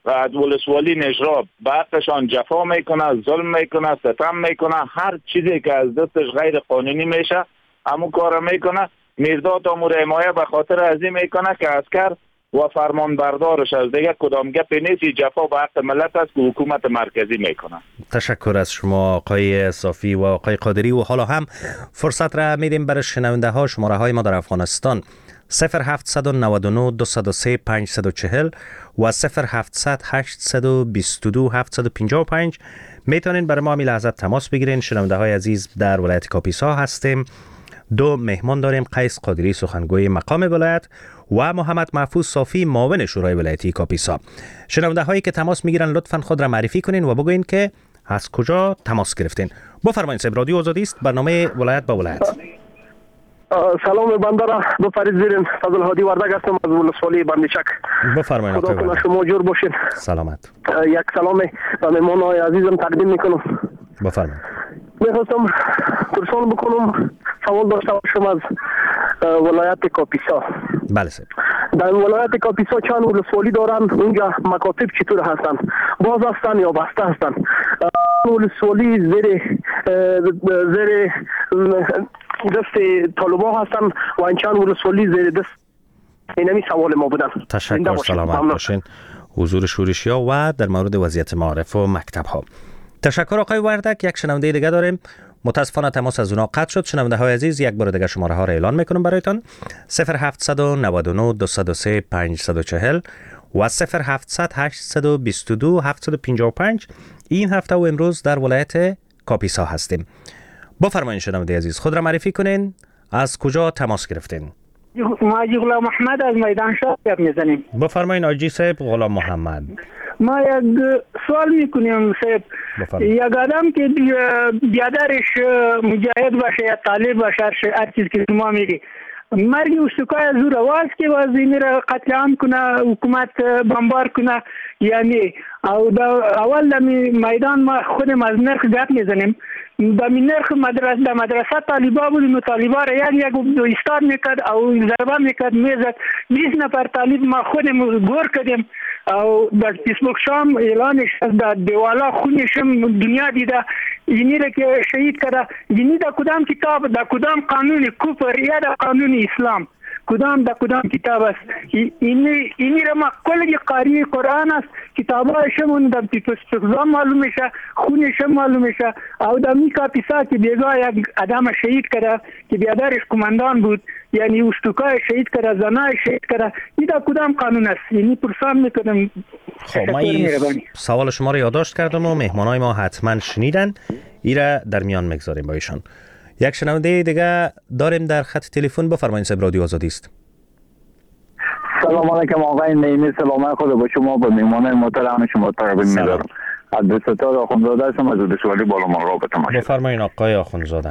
Speaker 6: ولسوالی نجراب به حقشان جفا میکنه، ظلم میکنه، ستم میکنه، هر چیزی که از دستش غیر قانونی میشه همون کار میکنه. میرداد امور حمایه به خاطر ازی میکنه که عسکر و فرمان بردارش از دیگه کدام گپی نیست، جفا به حق ملت است که حکومت مرکزی میکنه.
Speaker 5: تشکر از شما آقای صافی و آقای قادری. و حالا هم فرصت را میدیم برای شنونده ها. شماره های ما در افغانستان 0799 203 540 و 0700 822 755 میتونین برای ما همین لحظه تماس بگیرین. شنونده های عزیز، در ولایت کاپیسا هستیم. 2 مهمان داریم، قیس قادری سخنگوی مقام ولایت و محمد محفوظ صافی معاون شورای ولایتی کاپیسا. شنونده هایی که تماس میگیرن لطفاً خود را معرفی کنین و بگوین که از کجا تماس گرفتین. بفرمایید. صاحب، رادیو آزادی است، برنامه ولایت با ولایت.
Speaker 9: سلام بنده را دو فرید زیرین فضل هادی وردگ هستم از ولسوالی بندیشک.
Speaker 5: بفرمایید.
Speaker 9: خدا کنه شما جور باشین.
Speaker 5: سلامت.
Speaker 9: یک سلام به مهمانای عزیزم تقدیم میکنم.
Speaker 5: بفرمایید.
Speaker 9: میخواستم پرسان بکنم، سوال داشته باشم از ولایت کاپیسا.
Speaker 5: بله سر.
Speaker 9: در ولایت کاپیسا چند ولسوالی دارن؟ اونجا مکاتب چطور هستن؟ باز هستن یا بسته هستن؟ ولسوالی زیر دست طالبان هستن و این چند ولسوالی زیر دست؟ اینمی سوال ما بودن.
Speaker 5: تشکر. سلامت باشین. حضور شورشیا و در مورد وضعیت معارف و مکتب ها. تشکر آقای وردک. یک شنونده دیگه داریم. متاسفانه تماس از اونا قطع شد. شنونده های عزیز، یک بار دیگه شماره ها را اعلان میکنم برایتان. 0799 203 540 و 0700 822 755. این هفته و امروز در ولایت کاپیسا هستیم. بفرمایید شنونده عزیز، خود را معرفی کنین. از کجا تماس گرفتین؟
Speaker 10: ما غلام محمد از میدان شاه میزنیم.
Speaker 5: بفرمایید آجی صاحب. غلام محمد،
Speaker 10: ما یک سوال میکنیم صاحب. یک آدم که بیادرش مجاهد باشه یا طالب باشه، هر چیز که ما میگی، مرگ اوستکای از او رواز که وازی میره قتل عام کنه، حکومت بمبار کنه یعنی. او اول در میدان ما خودم از نرخ گپ میزنیم. به نرخ مدرسه طالبا بودیم و طالبا را یک ایستاد میکرد او ضربه میکرد میزد. 20 نفر طالب ما خودم گور کردیم او در فیسبوک شام اعلانش در دیوالا خونشم دنیا دیده. اینی را که شهید کرده، اینی در کدام کتاب، در کدام قانون کفر یا در قانون اسلام، کدام در کدام کتاب است؟ اینی را ما کلی قاری قرآن است، کتابایشمون در فیسبوک معلوم میشه، خونش معلوم میشه. او در کاپیسا که بیگاه یک آدم شهید کرده که بیادرش کماندان بود، یعنی اوستوکای شهید کرده، زنای شهید کرده، این در کدام قانون است؟ یعنی پرسان میکنم.
Speaker 5: خب ما سوال شما رو یادداشت کردم و مهمانای ما حتما شنیدن. ایره در میان میگذاریم با ایشان. یک شنونده دیگه داریم در خط تلفن. بفرمایید صاحب، رادیو آزادی است.
Speaker 11: سلام علیکم آقای نیمی. سلام خدا با شما، با مهمانای محترم شما تقدیم می‌دارم. عبدالستار آخوندزاده هستم از ولسوالی بالامال رابطه ماشین.
Speaker 5: بفرمایید آقای آخوندزاده.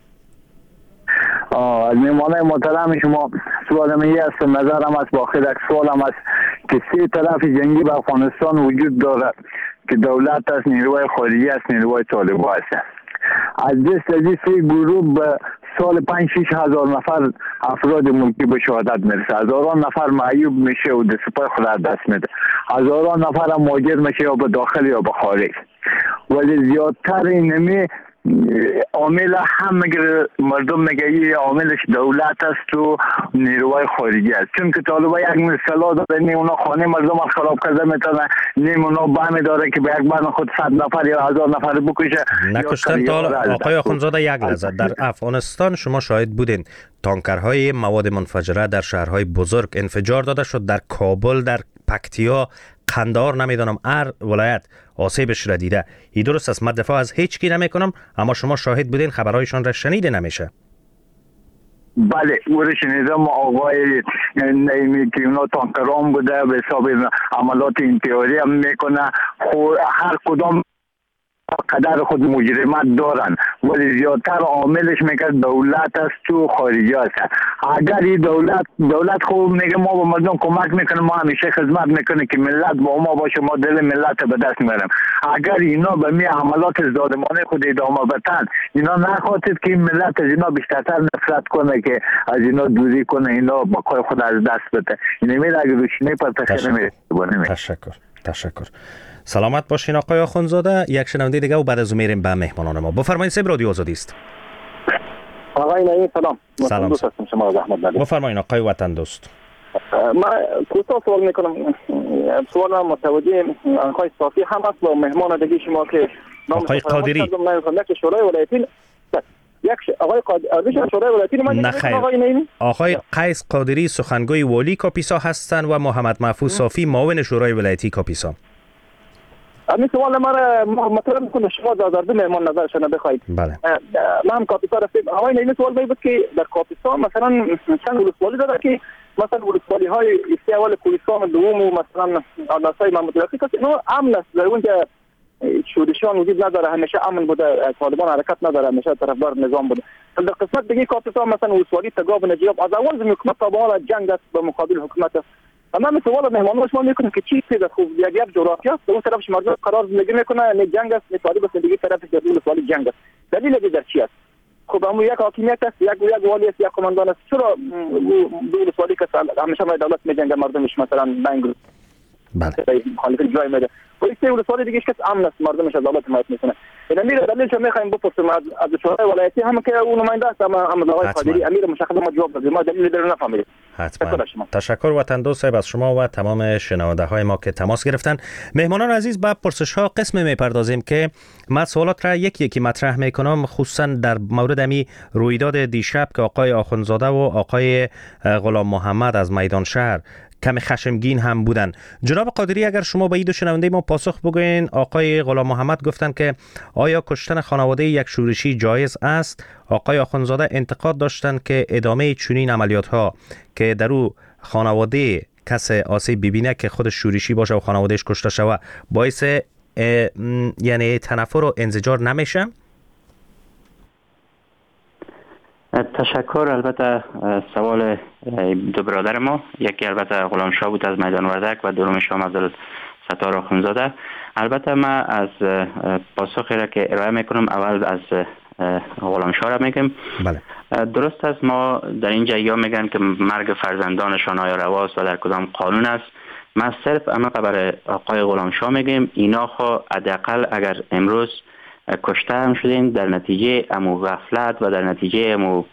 Speaker 11: از مهمانای محترم شما سوالم این است، نظرم است با خود سوالم است که 3 طرف جنگی به افغانستان وجود دارد که دولت است، نیروی خارجی است، نیروی طالبان است. از دست از این 3 گروه به سال 5-6 هزار نفر افراد ملکی به شهادت میرسه. هزاران نفر معیوب میشه و سپاه خود از دست میده. هزاران نفر هم مهاجر میشه یا به داخل یا به خارج. ولی زیادتر اینمی عامل هم میگه مردم میگه این عاملش دولت است و نیروهای خارجی است. چون که طالبان یک مثلا داره، نیم اونا خانه مردم از خراب کرده میتونه، نیم اونا بم داره که به یک بند خود 100 نفر یا 1000 نفر بکشه.
Speaker 5: نکشتن آقای آخوندزاده. یک لحظه، در افغانستان شما شاهد بودین تانکرهای مواد منفجره در شهرهای بزرگ انفجار داده شد. در کابل، در پکتیا، قندهار، نمیدونم هر ولایت آسیبش را دیده. این درست است، من دفاع از هیچ کی نمیکنم، اما شما شاهد بودین، خبرهایشان را شنیده نمیشه.
Speaker 11: بله او شنیدم آقای نیمی که اونا تانکرام بوده به حساب عملات انتحاری هم میکنه. هر کدام قدر خود مجرمت دارن، ولی زیادتر عاملش میگه دولت است و خارجی است. اگر این دولت خوب میگه ما به مردم کمک میکنه، ما همیشه خدمت میکنه که ملت با ما باشه، ما دل ملت به دست میاریم. اگر اینا به می عملات ظالمانه خود ادامه بدن، اینا نخواهد که ملت از اینا بیشتر نفرت کنه که از اینا دوری کنه، اینا با کار خود از دست بده. اینه میره اگر روشنی پر تخیل میره.
Speaker 5: تشکر. تشکر. سلامت باشین آقای آخوندزاده. یک شنونده دیگه و بعد از میریم به مهمانان ما. بفرمایید. سب رادیو آزادی است.
Speaker 9: آقای نعیم سلام.
Speaker 5: سلام.
Speaker 9: دوست هستم شما از احمد نبی.
Speaker 5: بفرمایید آقای وطن دوست.
Speaker 9: من کوتاه سوال میکنم. سوال متوجه آقای صافی هم است و مهمان دیگه شما که
Speaker 5: آقای قادری.
Speaker 9: یک شورای ولایتی آقای قادری شورای ولایتی
Speaker 5: آقای قیس قادری سخنگوی والی کاپیسا هستند و محمد محفوظ صافی معاون شورای ولایتی کاپیسا.
Speaker 9: همین سوال مرا مطرح میکنه شما در مهمان نظرشون بخواید.
Speaker 5: بله.
Speaker 9: من هم کاپیسا رفتم. آقای نعیم سوال بود که در کاپیسا مثلا چند ولسوالی داره که مثلا ولسوالی های ایستی اول کوهستان دوم و مثلا آلاسای محمود رفیق که اینو امن است در اونجا شورشیان وجود نداره همیشه امن بوده طالبان حرکت نداره همیشه طرفدار نظام بوده در قسمت دیگه کاپیسا مثلا ولسوالی تگاب نجیب از اول زمین حکومت تا به حال جنگ است به مقابل حکومت است اما من سوال مهمانان شما میکنم که چی پیدا خوب یک جغرافی است به اون طرفش مردم قرار زندگی میکنه نه جنگ است نه طالب است دیگه طرفش در ولسوالی جنگ است دلیل در چی است خب همون یک حاکمیت است یک والی است یک کماندان است چرا دو ولسوالی که همیشه ما دولت میجنگه مردمش مثلا بنگ
Speaker 5: بله
Speaker 9: خالق جای میده و این ولسوالی دیگه که امن است مردمش از دولت حمایت میکنه این دلیلش میخوایم بپرسیم از شورای ولایتی هم که اون نماینده است اما آقای قادری امیر مشخص ما جواب دادیم ما دلیل در نفهمیدیم.
Speaker 5: حتما. تشکر وطن دوست صاحب از شما و تمام شنونده های ما که تماس گرفتن. مهمانان عزیز با پرسش ها قسم میپردازیم که من سوالات را یکی مطرح میکنم خصوصا در مورد امی رویداد دیشب که آقای آخوندزاده و آقای غلام محمد از میدان شهر کمی خشمگین هم بودن. جناب قادری اگر شما به این دو شنونده ما پاسخ بگوین. آقای غلام محمد گفتن که آیا کشتن خانواده یک شورشی جایز است؟ آقای آخوندزاده انتقاد داشتند که ادامه چنین عملیات ها که در او خانواده کس آسیب ببینه که خودش شورشی باشه و خانوادهش کشته شوه باعث یعنی تنفر و انزجار نمیشه؟
Speaker 8: تشکر. البته سوال دو برادر ما یکی البته غلام شاه بود از میدان وردک و دوم شام عبدالستار آخوندزاده. البته ما از پاسخی را که ارائه میکنم اول از غلام شاه را میگم.
Speaker 5: بله.
Speaker 8: درست است ما در اینجا یا میگن که مرگ فرزندانشان آیا رواست و در کدام قانون است. ما صرف اما برای آقای غلام شاه میگیم اینا خو حداقل اگر امروز کشته هم شدین در نتیجه امو غفلت و در نتیجه امو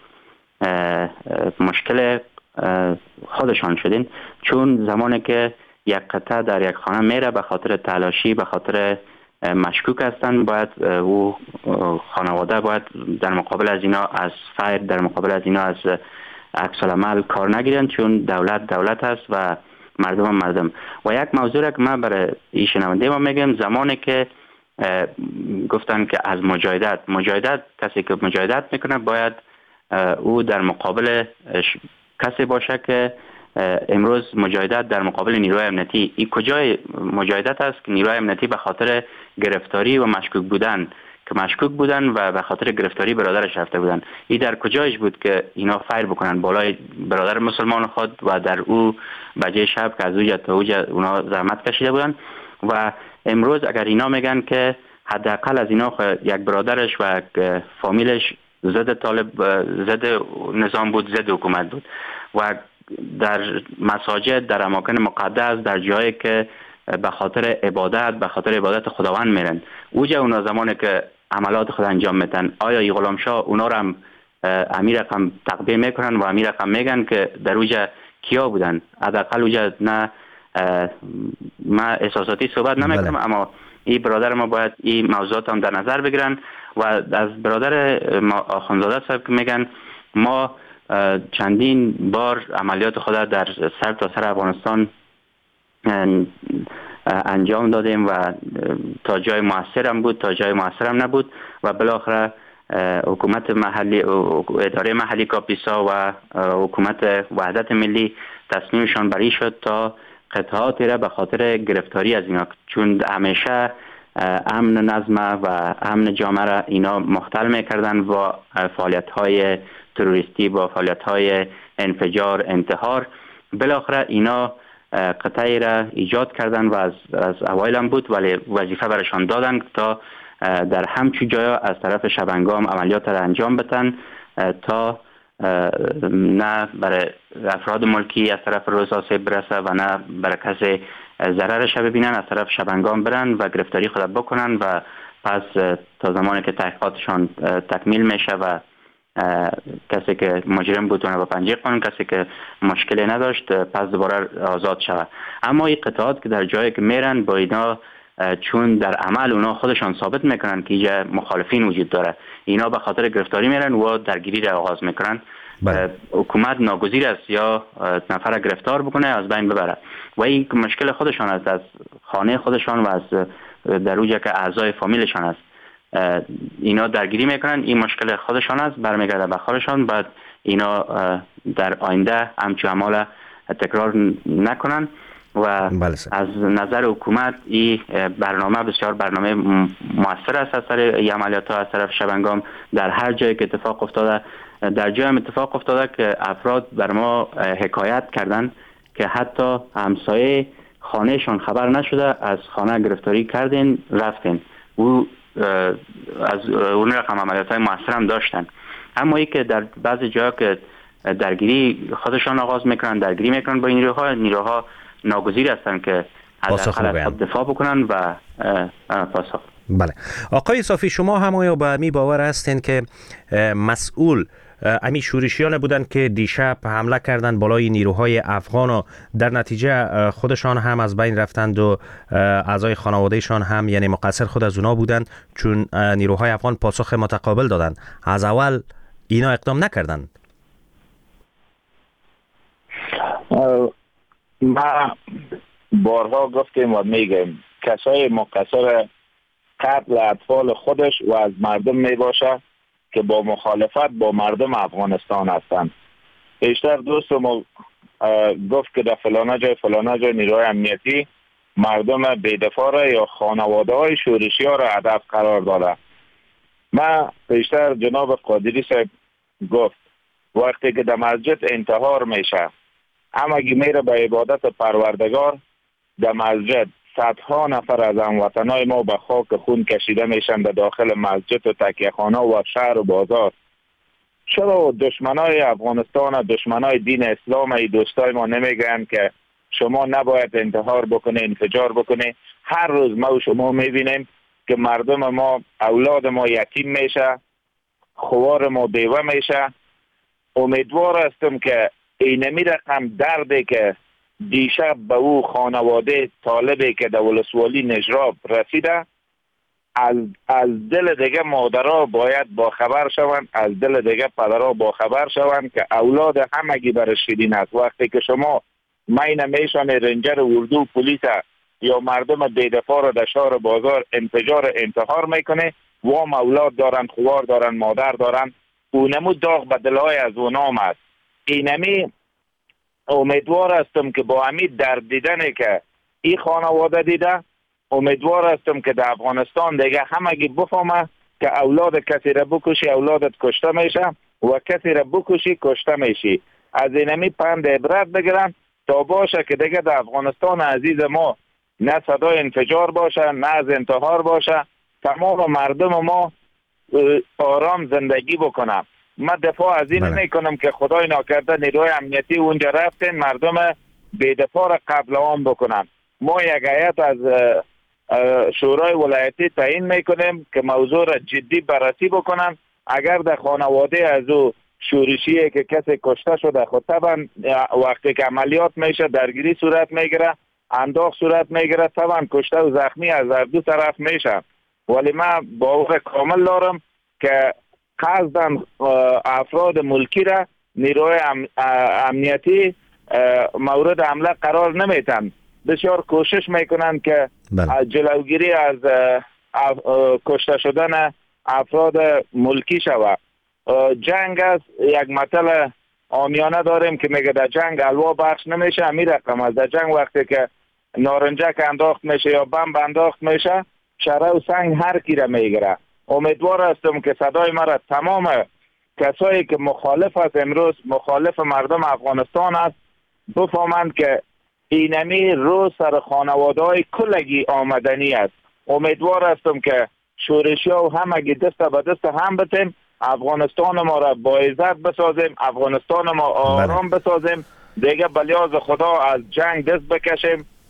Speaker 8: مشکل خودشان شدین چون زمانی که یک قطعه در یک خانه میره به خاطر تلاشی به خاطر مشکوک هستن باید او خانواده باید در مقابل از اینا از فیر در مقابل از اینا از عکس العمل کار نگیرن چون دولت است و مردم و یک موضوع که من برای این شنونده ما میگم زمانی که گفتن که از مجاهدت کسی که مجاهدت میکنه باید او در مقابل کسی باشه که امروز مجاهدت در مقابل نیروی امنیتی این کجای مجاهدت است که نیروی امنیتی به خاطر گرفتاری و مشکوک بودن و به خاطر گرفتاری برادرش رفته بودن این در کجایش بود که اینا فیر بکنن بالای برادر مسلمان خود و در او بجه شب که از اوجه تا اوجه اونا زحمت کشیده بودن و امروز اگر اینا میگن که حداقل از اینا یک برادرش و فامیلش ضد طالب ضد نظام بود ضد حکومت بود و در مساجد در اماکن مقدس در جایی که به خاطر عبادت خداوند میرن اوجه اونا زمانی که عملات خود انجام میدن آیا ای غلام شاه اونا رو هم امیر رقم تقبیه میکنن و امیر رقم میگن که در اوجه کیا بودن حداقل اوجه نه ما احساساتی صحبت نمیکنم اما این برادر ما باید این موضوعات هم در نظر بگیرن و از برادر آخوندزاده صاحب که میگن ما چندین بار عملیات خود در سر تا سر افغانستان انجام دادیم و تا جای موثر هم بود تا جای موثر هم نبود و بالاخره حکومت محلی اداره محلی کاپیسا و حکومت وحدت ملی تصمیمشان بری شد تا قطعاتی را به خاطر گرفتاری از اینا چون همیشه امن نظم و امن جامعه را اینا مختل میکردن و فعالیت های تروریستی با فعالیت های انفجار انتحار بالاخره اینا قطعی را ایجاد کردن و از اوایل هم بود ولی وظیفه برشان دادن تا در همچون جایا از طرف شبنگام عملیات را انجام بدن تا نه برای افراد ملکی از طرف روز آسیب برسه و نه برای کسی ضررش ببینن از طرف شبنگام برن و گرفتاری خود بکنن و پس تا زمانی که تحقیقاتشان تکمیل میشه و کسی که مجرم بتونه با پنجه قانون، کسی که مشکلی نداشت پس دوباره آزاد شود. اما این قطعات که در جایی که میرن با اینا، چون در عمل اونا خودشان ثابت میکنن که اینجا مخالفین وجود داره، اینا به خاطر گرفتاری میرن و درگیری را آغاز میکنن. حکومت ناگزیر است یا نفر گرفتار بکنه از بین ببره و این مشکل خودشان است، از خانه خودشان و از در اوجه که اعضای فامیلشان است اینا درگیری میکنن. این مشکل خودشان است، برمیگرده به خودشان. بعد اینا در آینده همچو اعمال تکرار نکنن و از نظر حکومت این برنامه بسیار برنامه مؤثر است از سر این عملیات ها از طرف شبنگام. در هر جایی که اتفاق افتاده، در جای هم اتفاق افتاده که افراد بر ما حکایت کردن که حتی همسایه خانهشان خبر نشده از خانه گرفتاری کردین رفتین. او از اون رقم عملیات های مؤثر هم داشتن. اما ای که در بعضی جا که درگیری خودشان آغاز میکنن، درگیری میکنن با این نیروها ناگزیر هستن که حداقل از خود دفاع بکنن و پاسخ.
Speaker 5: بله آقای صافی، شما هم آیا به می باور هستین که مسئول امی شورشیان بودن که دیشب حمله کردند بالای نیروهای افغان و در نتیجه خودشان هم از بین رفتند و اعضای خانوادهشان هم یعنی مقصر خود از اونا بودند، چون نیروهای افغان پاسخ متقابل دادند، از اول اینا اقدام نکردند؟
Speaker 6: ما بارها گفتیم و میگیم کسای مقصر قتل اطفال خودش و از مردم می باشه که با مخالفت با مردم افغانستان هستند. بیشتر دوست ما گفت که در فلانه جای نیروهای امنیتی مردم بیدفاع را یا خانواده های شورشی ها را هدف قرار داده. ما بیشتر جناب قادری صاحب گفت وقتی که در مسجد انتحار میشه، همگی میره به عبادت پروردگار، در مسجد صدها نفر از هموطنای ما به خاک خون کشیده میشن در داخل مسجد و تکیه‌خانه و شهر و بازار. چرا دشمنای افغانستان، دشمنای دین اسلام، ای دوستای ما نمیگن که شما نباید انتحار بکنه، انفجار بکنه؟ هر روز ما و شما میبینیم که مردم ما، اولاد ما یتیم میشه، خوار ما بیوه میشه. امیدوار هستم که اینمی رقم دردی که دیشب به او خانواده طالبی که در ولسوالی نجراب رسیده، از دل دیگه مادرها باید باخبر شوند، از دل دیگه پدرها باخبر شوند که اولاد همگی برش شیرین است. وقتی که شما مین میشان رنجر اردو پلیس یا مردم بیدفاع را در شهر بازار انفجار انتحار میکنه، وام اولاد دارن، خوار دارن، مادر دارن، اونمو داغ به دلهای از اونام است. اینمی امیدوار هستم که با همین درد دیدنی که این خانواده دیده، امیدوار هستم که در افغانستان دیگه همگی بفهمه که اولاد کسی را بکشی اولادت کشته میشه و کسی را بکشی کشته میشی. از اینمی پند عبرت بگیرن تا باشه که دیگه در افغانستان عزیز ما نه صدای انفجار باشه، نه از انتحار باشه، تمام مردم ما آرام زندگی بکنم. من دفاع از این میکنم که خدای ناکرده نیروی امنیتی اونجا رفتن مردم بیدفاع را قبل آن بکنن. ما یک هیئت از شورای ولایتی تعیین میکنیم که موضوع را جدی بررسی بکنن. اگر در خانواده از او شورشیه که کسی کشته شده، خود طبعا وقتی که عملیات میشه درگیری صورت میگیره، انداخت صورت میگیره، طبعا کشته و زخمی از هر دو طرف میشه. ولی من باور کامل دارم که قصداً افراد ملکی را نیروی امنیتی مورد حمله قرار نمیتن. بسیار کوشش میکنن که جلوگیری از کشته شدن افراد ملکی شود. جنگ است، یک مطلب عامیانه داریم که میگه در جنگ الوا بخش نمیشه. همین رقم است. در جنگ وقتی که نارنجک انداخت میشه یا بمب انداخت میشه، شرع و سنگ هر کی را میگیره. امیدوار هستم که صدای مرا تمام کسایی که مخالف است، امروز مخالف مردم افغانستان است، بفهمند که اینمی روز سر خانواده های کلگی آمدنی است. امیدوار هستم که شورشی ها و همگی دست به دست هم بتیم، افغانستان ما را با عزت بسازیم، افغانستان ما آرام بسازیم، دیگه بلیاز خدا از جنگ دست بکشیم،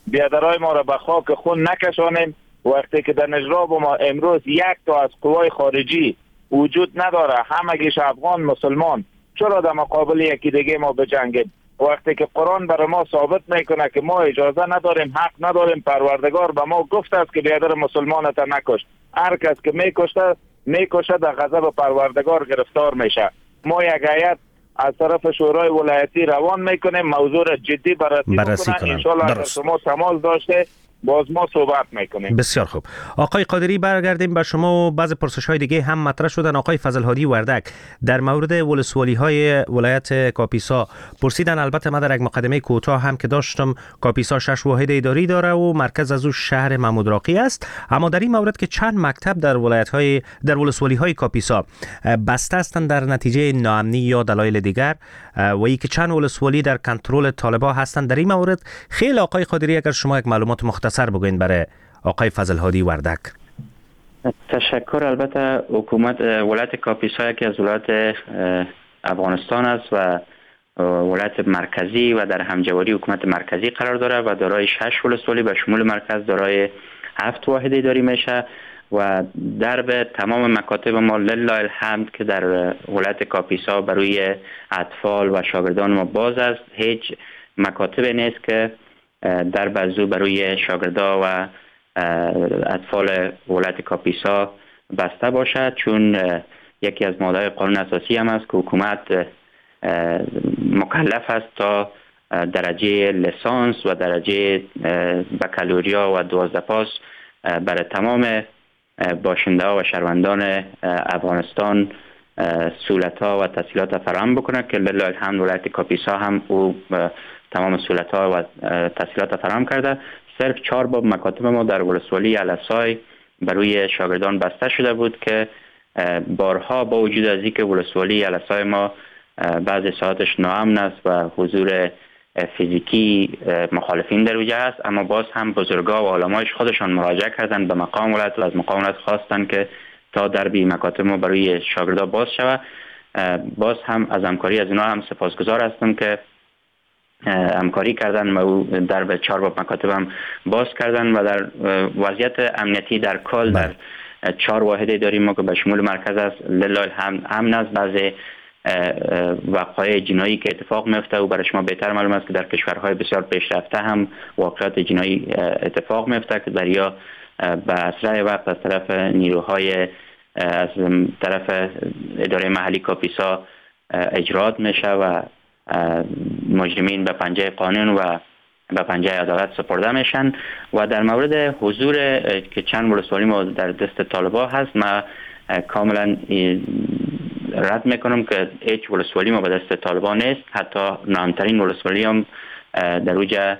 Speaker 6: بیادرای ما را به خاک خون نکشانیم. وقتی که در نجراب ما امروز یک تا از قوای خارجی وجود نداره، همگیش افغان مسلمان، چرا در مقابل یکی دیگه ما بجنگیم؟ وقتی که قرآن برای ما ثابت میکنه که ما اجازه نداریم، حق نداریم، پروردگار به ما گفته است که بیادر مسلمانت نکش. هر کس که میکشه در غضب پروردگار گرفتار میشه. ما یک هیئت از طرف شورای ولایتی روان میکنیم، موضوع را جدی بررسی کنن. انشالله اگر شما تماس داشته باز ما صحبت میکنیم.
Speaker 5: بسیار خوب. آقای قادری، برگردیم به شما و بعض پرسش های دیگه هم مطرح شدن. آقای فضل هادی وردک در مورد ولسوالی های ولایت کاپیسا پرسیدن. البته من در یک مقدمه کوتاه هم که داشتم، کاپیسا 6 واحد اداری داره و مرکز از او شهر محمود راقی است، اما در این مورد که چند مکتب در ولسوالی های کاپیسا بسته هستند در نتیجه ناامنی یا دلایل دیگر و ای که چند ولسوالی در کنترل طالبان هستند، در این مورد خیلی آقای قادری اگر شما یک معلومات مختصر بگوین برای آقای فضل هادی وردک.
Speaker 8: تشکر. البته حکومت ولایت کاپیسا که از ولایت افغانستان است و ولایت مرکزی و در همجواری حکومت مرکزی قرار داره و دارای 6 ولسوالی به شمول مرکز دارای 7 واحد اداری میشه و درب تمام مکاتب ما لله الحمد که در ولایت کاپیسا برای اطفال و شاگردان ما باز است. هیچ مکاتب نیست که در بازو برای شاگردا و اطفال ولایت کاپیسا بسته باشد، چون یکی از ماده‌های قانون اساسی هم است که حکومت مکلف است تا درجه لیسانس و درجه بکالوریا و 12 پاس برای تمام باشنده ها و شهروندان افغانستان سهولت‌ها و تسهیلات فراهم بکنه که لله الحمد ولایت کاپیسا هم او تمام سهولت‌ها و تسهیلات فراهم کرده. صرف 4 باب مکاتب ما در ولسوالی علسای برای شاگردان بسته شده بود که بارها با وجود از اینکه ولسوالی علسای ما بعضی ساعتش ناامن است و حضور فیزیکی مخالفین در اوجه است، اما باز هم بزرگا و علمایش خودشان مراجعه کردند به مقام ولایت و از مقام ولایت خواستند که تا دربی مکاتب ما برای شاگردا باز شود. باز هم از همکاری از اینا هم سپاسگزار هستم که همکاری کردن و در به 4 باب مکاتب هم باز کردن و در وضعیت امنیتی در کل در 4 واحد اداری ما که به شمول مرکز است لله الحمد امن است. بعضی وقایع جنایی که اتفاق میفته و برای شما بهتر معلوم است که در کشورهای بسیار پیشرفته هم واقعات جنایی اتفاق میفته که دریا به اسرع وقت از طرف نیروهای از طرف اداره محلی کاپیسا اجرات میشه و مجرمین به پنجه قانون و به پنجه عدالت سپرده میشن. و در مورد حضور که چند ولسوالی ما در دست طالبان هست، ما کاملا رد میکنم که هیچ ولسوالی ما به دست طالبان نیست. حتی نامترین ولسوالی هم در اوج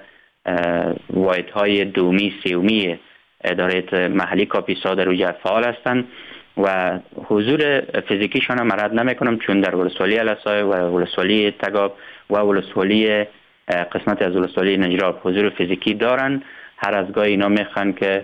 Speaker 8: واحدهای دومی سومی اداره محلی کاپیسا در اوج فعال هستند و حضور فیزیکیشان هم رد نمیکنم، چون در ولسوالی علسای و ولسوالی تگاب و ولسوالی قسمت از ولسوالی نجراب حضور فیزیکی دارن. هر از گاهی اینا میخوان که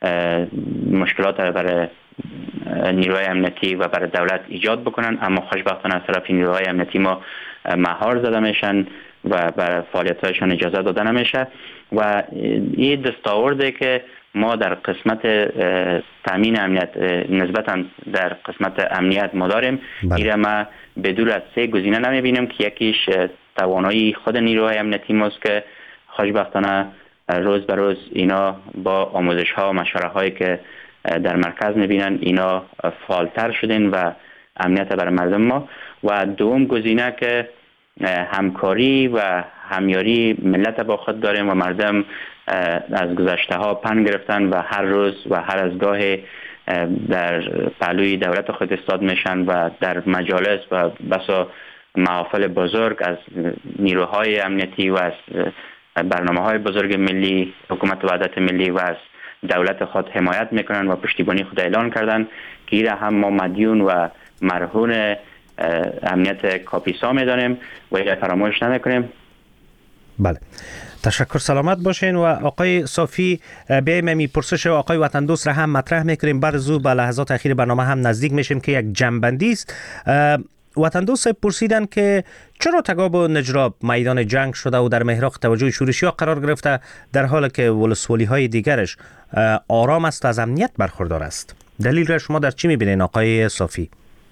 Speaker 8: مشکلات برای نیروهای امنیتی و برای دولت ایجاد بکنن، اما خوشبختانه از طرف نیروهای امنیتی ما مهار زده میشن و برای فعالیت‌هایشان اجازه داده نمیشه و این دستاورده که ما در قسمت تامین امنیت نسبتاً در قسمت امنیت ما داریم. ایره ما بدون از 3 گزینه نمیبینیم که یکیش توانایی خود نیروهای امنیتی ماست که خوشبختانه روز به روز اینا با آموزش ها و مشوره هایی که در مرکز میبینن اینا فعالتر شدن و امنیت برای مردم ما. و دوم گزینه که همکاری و همیاری ملت با خود داریم و مردم از گذشته ها پند گرفتن و هر روز و هر از گاه در پهلوی دولت خود استاد میشن و در مجالس و بسا محافل بزرگ از نیروهای امنیتی و از برنامه‌های بزرگ ملی حکومت وحدت ملی و از دولت خود حمایت میکنن و پشتیبانی خود اعلان کردن که ایره هم ما مدیون و مرهون امنیت کاپیسا میدانیم و ایره فراموش نمیکنیم.
Speaker 5: بله، تشکر، سلامت باشین. و آقای صافی بیایم می پرسش آقای وطن دوست را هم مطرح میکنیم، بعد از او به لحظات اخیر برنامه هم نزدیک میشیم که یک جنبندی است. وطن دوست پرسیدن که چرا تگاب و نجراب میدان جنگ شده و در محراق توجه شورشی‌ها قرار گرفته در حالی که ولسوالی‌های دیگرش آرام است و از امنیت برخوردار است؟ دلیل را شما در چی می‌بینید آقای صافی؟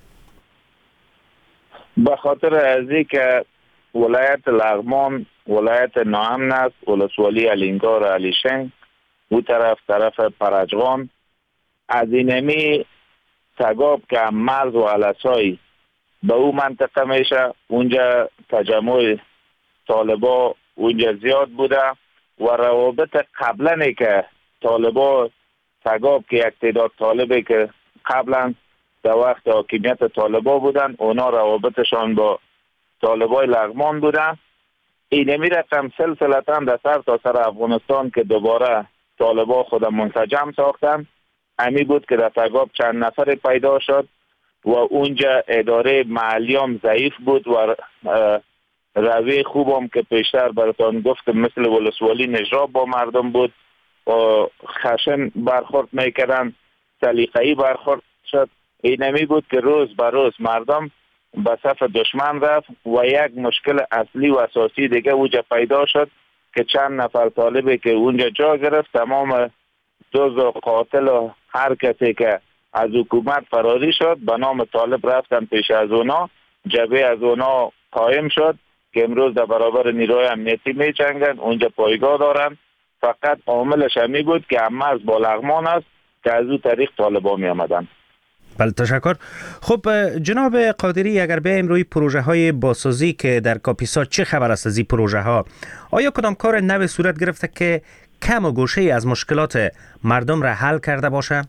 Speaker 6: به خاطر از اینکه ولایت لغمان ولایت ناامن است، ولسوالی الینگار علیشنگ او طرف پرجغان از اینمی تگاب که مرز و علسای به او منطقه میشه، اونجا تجمع طالبا اونجا زیاد بوده و روابط قبلنی که طالبا تگاب که یک تعداد طالبی که قبلا در وقت حاکمیت طالبا بودن اونا روابطشان با طالبای لغمان بودن. اینمی رقم سلسلتا در سر تا سر افغانستان که دوباره طالبا خود منسجم ساختن امی بود که در تگاب چند نفر پیدا شد و اونجا اداره محلیام ضعیف بود و روی خوبم که پیشتر براتان گفتم مثل ولسوالی نجراب با مردم بود و خشن برخورد میکردن، سلیقه‌ای برخورد شد. اینمی بود که روز به روز مردم به صف دشمن رفت و یک مشکل اصلی و اساسی دیگه اونجا پیدا شد که چند نفر طالبی که اونجا جا گرفت تمام دوز و قاتل و هر کسی که از حکومت فراری شد به نام طالب رفتن پیش از اونا، جبهه از اونا قائم شد که امروز در برابر نیروی امنیتی می جنگن، اونجا پایگاه دارن. فقط عاملش همی بود که مرز با لغمان است که از او طریق طالبا می آمدن.
Speaker 5: بله تشکر. خب جناب قادری، اگر بیایم روی پروژه های بازسازی که در کاپیسا چه خبر است از این پروژه ها؟ آیا کدام کار نو صورت گرفته که کم و گوشه از مشکلات مردم را حل کرده باشه؟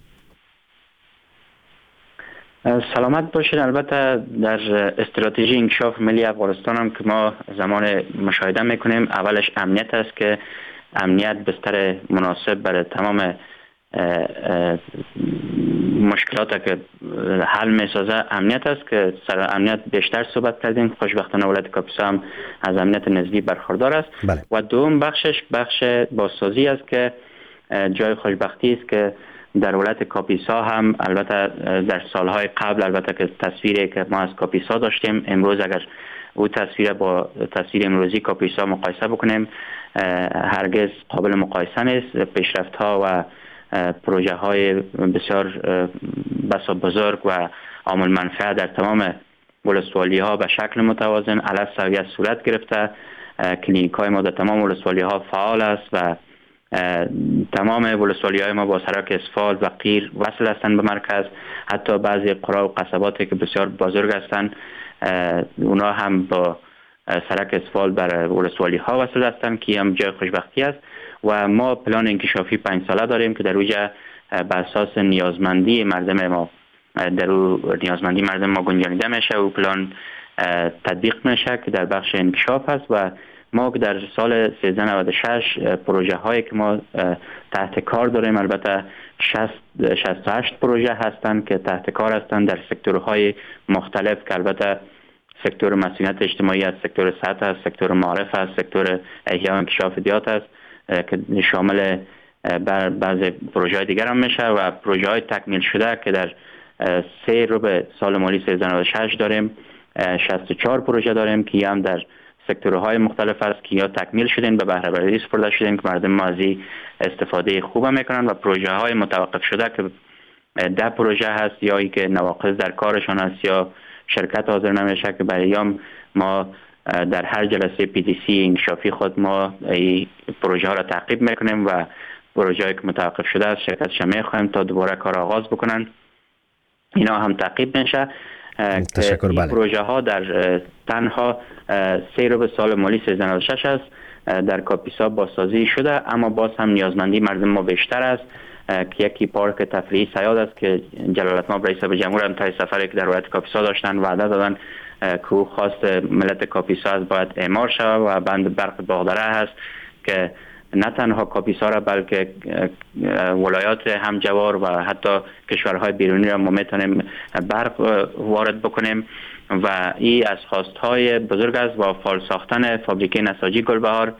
Speaker 8: سلامت باشید. البته در استراتژی انکشاف ملی افغانستان هم که ما زمان مشاهده میکنیم اولش امنیت است که امنیت بستر مناسب برای تمام مشکلات که حل میسازه امنیت است که سر امنیت بیشتر صحبت کردیم. خوشبختانه ولایت کاپیسا هم از امنیت نسبی برخوردار است.
Speaker 5: بله.
Speaker 8: و دوم بخشش بخش بازسازی است که جای خوشبختی است که در ولایت کاپیسا هم البته در سالهای قبل البته که تصویری که ما از کاپیسا داشتیم امروز اگر او تصویر با تصویر امروزی کاپیسا مقایسه بکنیم هرگز قابل مقایسه نیست. پیشرفت ها و پروژه های بسیار بسا بزرگ و عامل منفعه در تمام ولسوالی ها به شکل متوازن علی سویه صورت گرفته. کلینیک های ما در تمام ولسوالی ها فعال است و تمام ولسوالی های ما با سرک اسفالت و قیر وصل هستند به مرکز. حتی بعضی قرا و قصباتی که بسیار بزرگ هستند اونا هم با سرک اسفالت بر ولسوالی ها وصل هستند که هم جای خوشبختی است. و ما پلان انکشافی 5 ساله داریم که در اوجه بر اساس نیازمندی مردم ما نیازمندی مردم ما گنجانیده میشه و پلان تطبیق میشه که در بخش انکشاف است. و ما که در سال 1396 پروژه هایی که ما تحت کار داریم البته 68 پروژه هستند که تحت کار هستند در سکتورهای مختلف که البته سکتور مسئولیت اجتماعی است، سکتور صحت است، سکتور معارف است، سکتور احیا و انکشاف دیات است که شامل بعضی پروژه دیگر هم میشه و پروژه های تکمیل شده که در 3 ربع سال مالی 1396 داریم 64 پروژه داریم که هم در سکتورهای مختلف است که یا تکمیل شدن به بهره برداری سپرده شدن که مردم ما از استفاده خوب میکنن و پروژه های متوقف شده که 10 پروژه هست یا ای که نواقص در کارشان است یا شرکت حاضر نمیشه که برای ایام ما در هر جلسه PDC انکشافی خود ما این پروژه ها را تعقیب میکنیم و پروژه هایی که متوقف شده است شرکتش میخوایم تا دوباره کار آغاز بکنن اینا هم تعقیب میشه.
Speaker 5: تشکر. بله.
Speaker 8: پروژه ها در تنها 3 ربع سال مالی 1396 است در کاپیسا بازسازی شده اما باز هم نیازمندی مردم ما بیشتر است که یکی پارک تفریحی صیاد است که جلالتمآب رئیس جمهور هم تا سفری که در ولایت کاپیسا داشتن وعده دادن که او خواست ملت کاپیسا است باید اعمار شود و بند برق باغدره هست که نه تنها کاپیسا را بلکه ولایات همجوار و حتی کشورهای بیرونی را ما میتونیم برق وارد بکنیم و این از خواستهای بزرگ است و فعال ساختن فابریکه نساجی گلبهار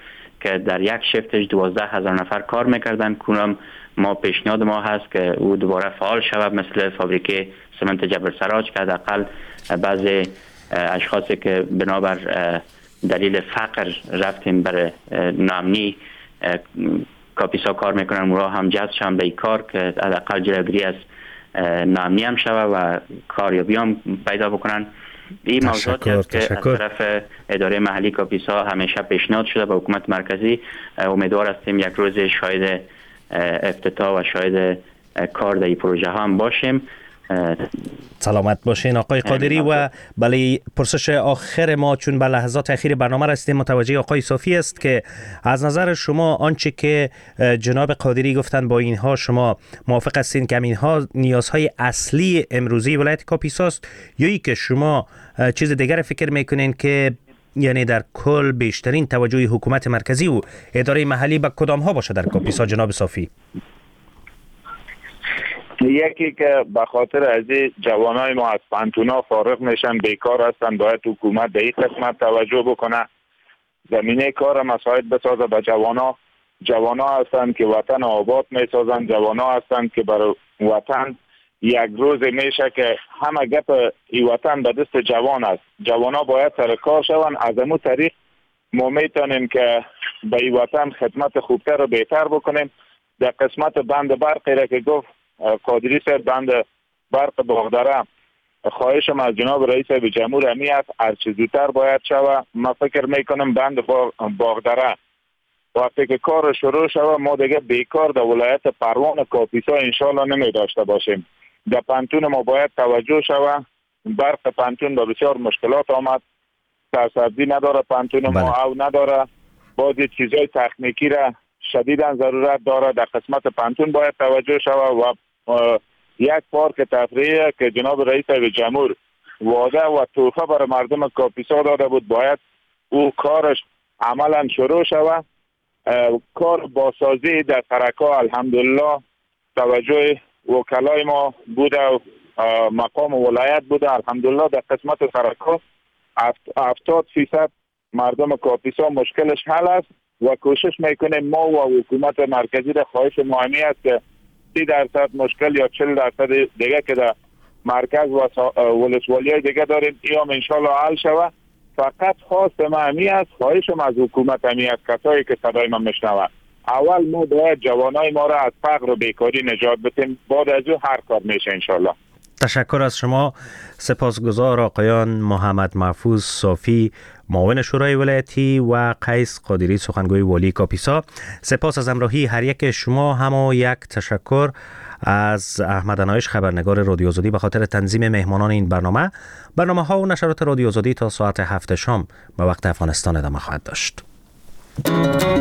Speaker 8: که در یک شفتش 12,000 نفر کار میکردن. کنم ما پیشنهاد ما هست که او دوباره فعال شود، مثل فابریکه سمنت جبل سراج که حداقل بعضی اشخاصی که بنابر دلیل فقر رفتیم برای ناامنی کاپیسا کار میکنن، اونها هم جذب شدن به این کار که حداقل جلوگیری از ناامنی هم شود و کاریابی هم پیدا بکنن. این موضوعاتی است که از طرف اداره محلی کاپیسا همیشه پیشنهاد شده به حکومت مرکزی. امیدوار هستیم یک روز شاهد افتتاح و شاهد کار در این پروژه ها هم باشیم.
Speaker 5: سلامت باشین آقای قادری. و بله، پرسش آخر ما چون به لحظات اخیر برنامه رسیدیم متوجه آقای صافی است که از نظر شما آنچه که جناب قادری گفتن با اینها شما موافق هستین که اینها نیازهای اصلی امروزی ولایت کاپیسا است، یا ای که شما چیز دیگر فکر میکنین که یعنی در کل بیشترین توجه حکومت مرکزی و اداره محلی به کدام ها باشه در کاپیسا جناب صافی؟
Speaker 6: یکی که به خاطر از جوانای ما از پانتونا فارغ میشن، بیکار هستن، باید حکومت به این قسمت توجه بکنه، زمینه کار مساعد بسازه به جوانا هستن که وطن آباد میسازن، جوانا هستن که برای وطن یک روز میشه که همه گپ این وطن به دست جوان است. جوانا باید سر کار شون. از امو طریق ما میتونیم که به این وطن خدمت خوبتر و بهتر بکنیم. در قسمت بند برقی را که گفت قادری صاحب، بند برق باغدره، خواهشم از جناب رئیس جمهور امی است هر چه زودتر باید شوه. من فکر میکنم بند باغدره وقتی که کار شروع شوه ما دیگه بیکار در ولایت پروان کاپیسا انشالله نمی داشته باشیم. در پانتون ما باید توجه شوه. برق پانتون با بسیار مشکلات آمد، سرسبزی نداره پانتون ما او نداره، بعضی چیزای تکنیکی را شدیداً ضرورت داره. در قسمت پانتون باید توجه شوه و یک پارک تفریحی که جناب رئیس جمهور وعده و توفه برای مردم کاپیسا داده بود باید او کارش عملا شروع شوه. کار بازسازی در سرکا الحمدلله توجه وکلای ما بوده و مقام ولایت بوده. الحمدلله در قسمت سرکا 70% مردم کاپیسا مشکلش حل است و کوشش میکنیم ما و حکومت مرکزی در خواهش مهمی است که 30% مشکل یا 40% دیگه که در مرکز و ولسوالی دیگه داریم ای هم انشالله حل شوه. فقط خواست ما همی است، خواهشم از حکومت همی است، کسایی که صدای ما میشنوند، اول ما باید جوانای ما را از فقر و بیکاری نجات بدیم، بعد از او هر کار میشه انشالله.
Speaker 5: تشکر از شما. سپاسگزار آقایان محمد محفوظ صافی معاون شورای ولایتی و قیس قادری سخنگوی والی کاپیسا. سپاس از همراهی هر یک شما. هم یک تشکر از احمد انایش خبرنگار رادیو آزادی به خاطر تنظیم مهمانان این برنامه ها و نشرات رادیو آزادی تا ساعت 7 شام به وقت افغانستان ادامه خواهد داشت.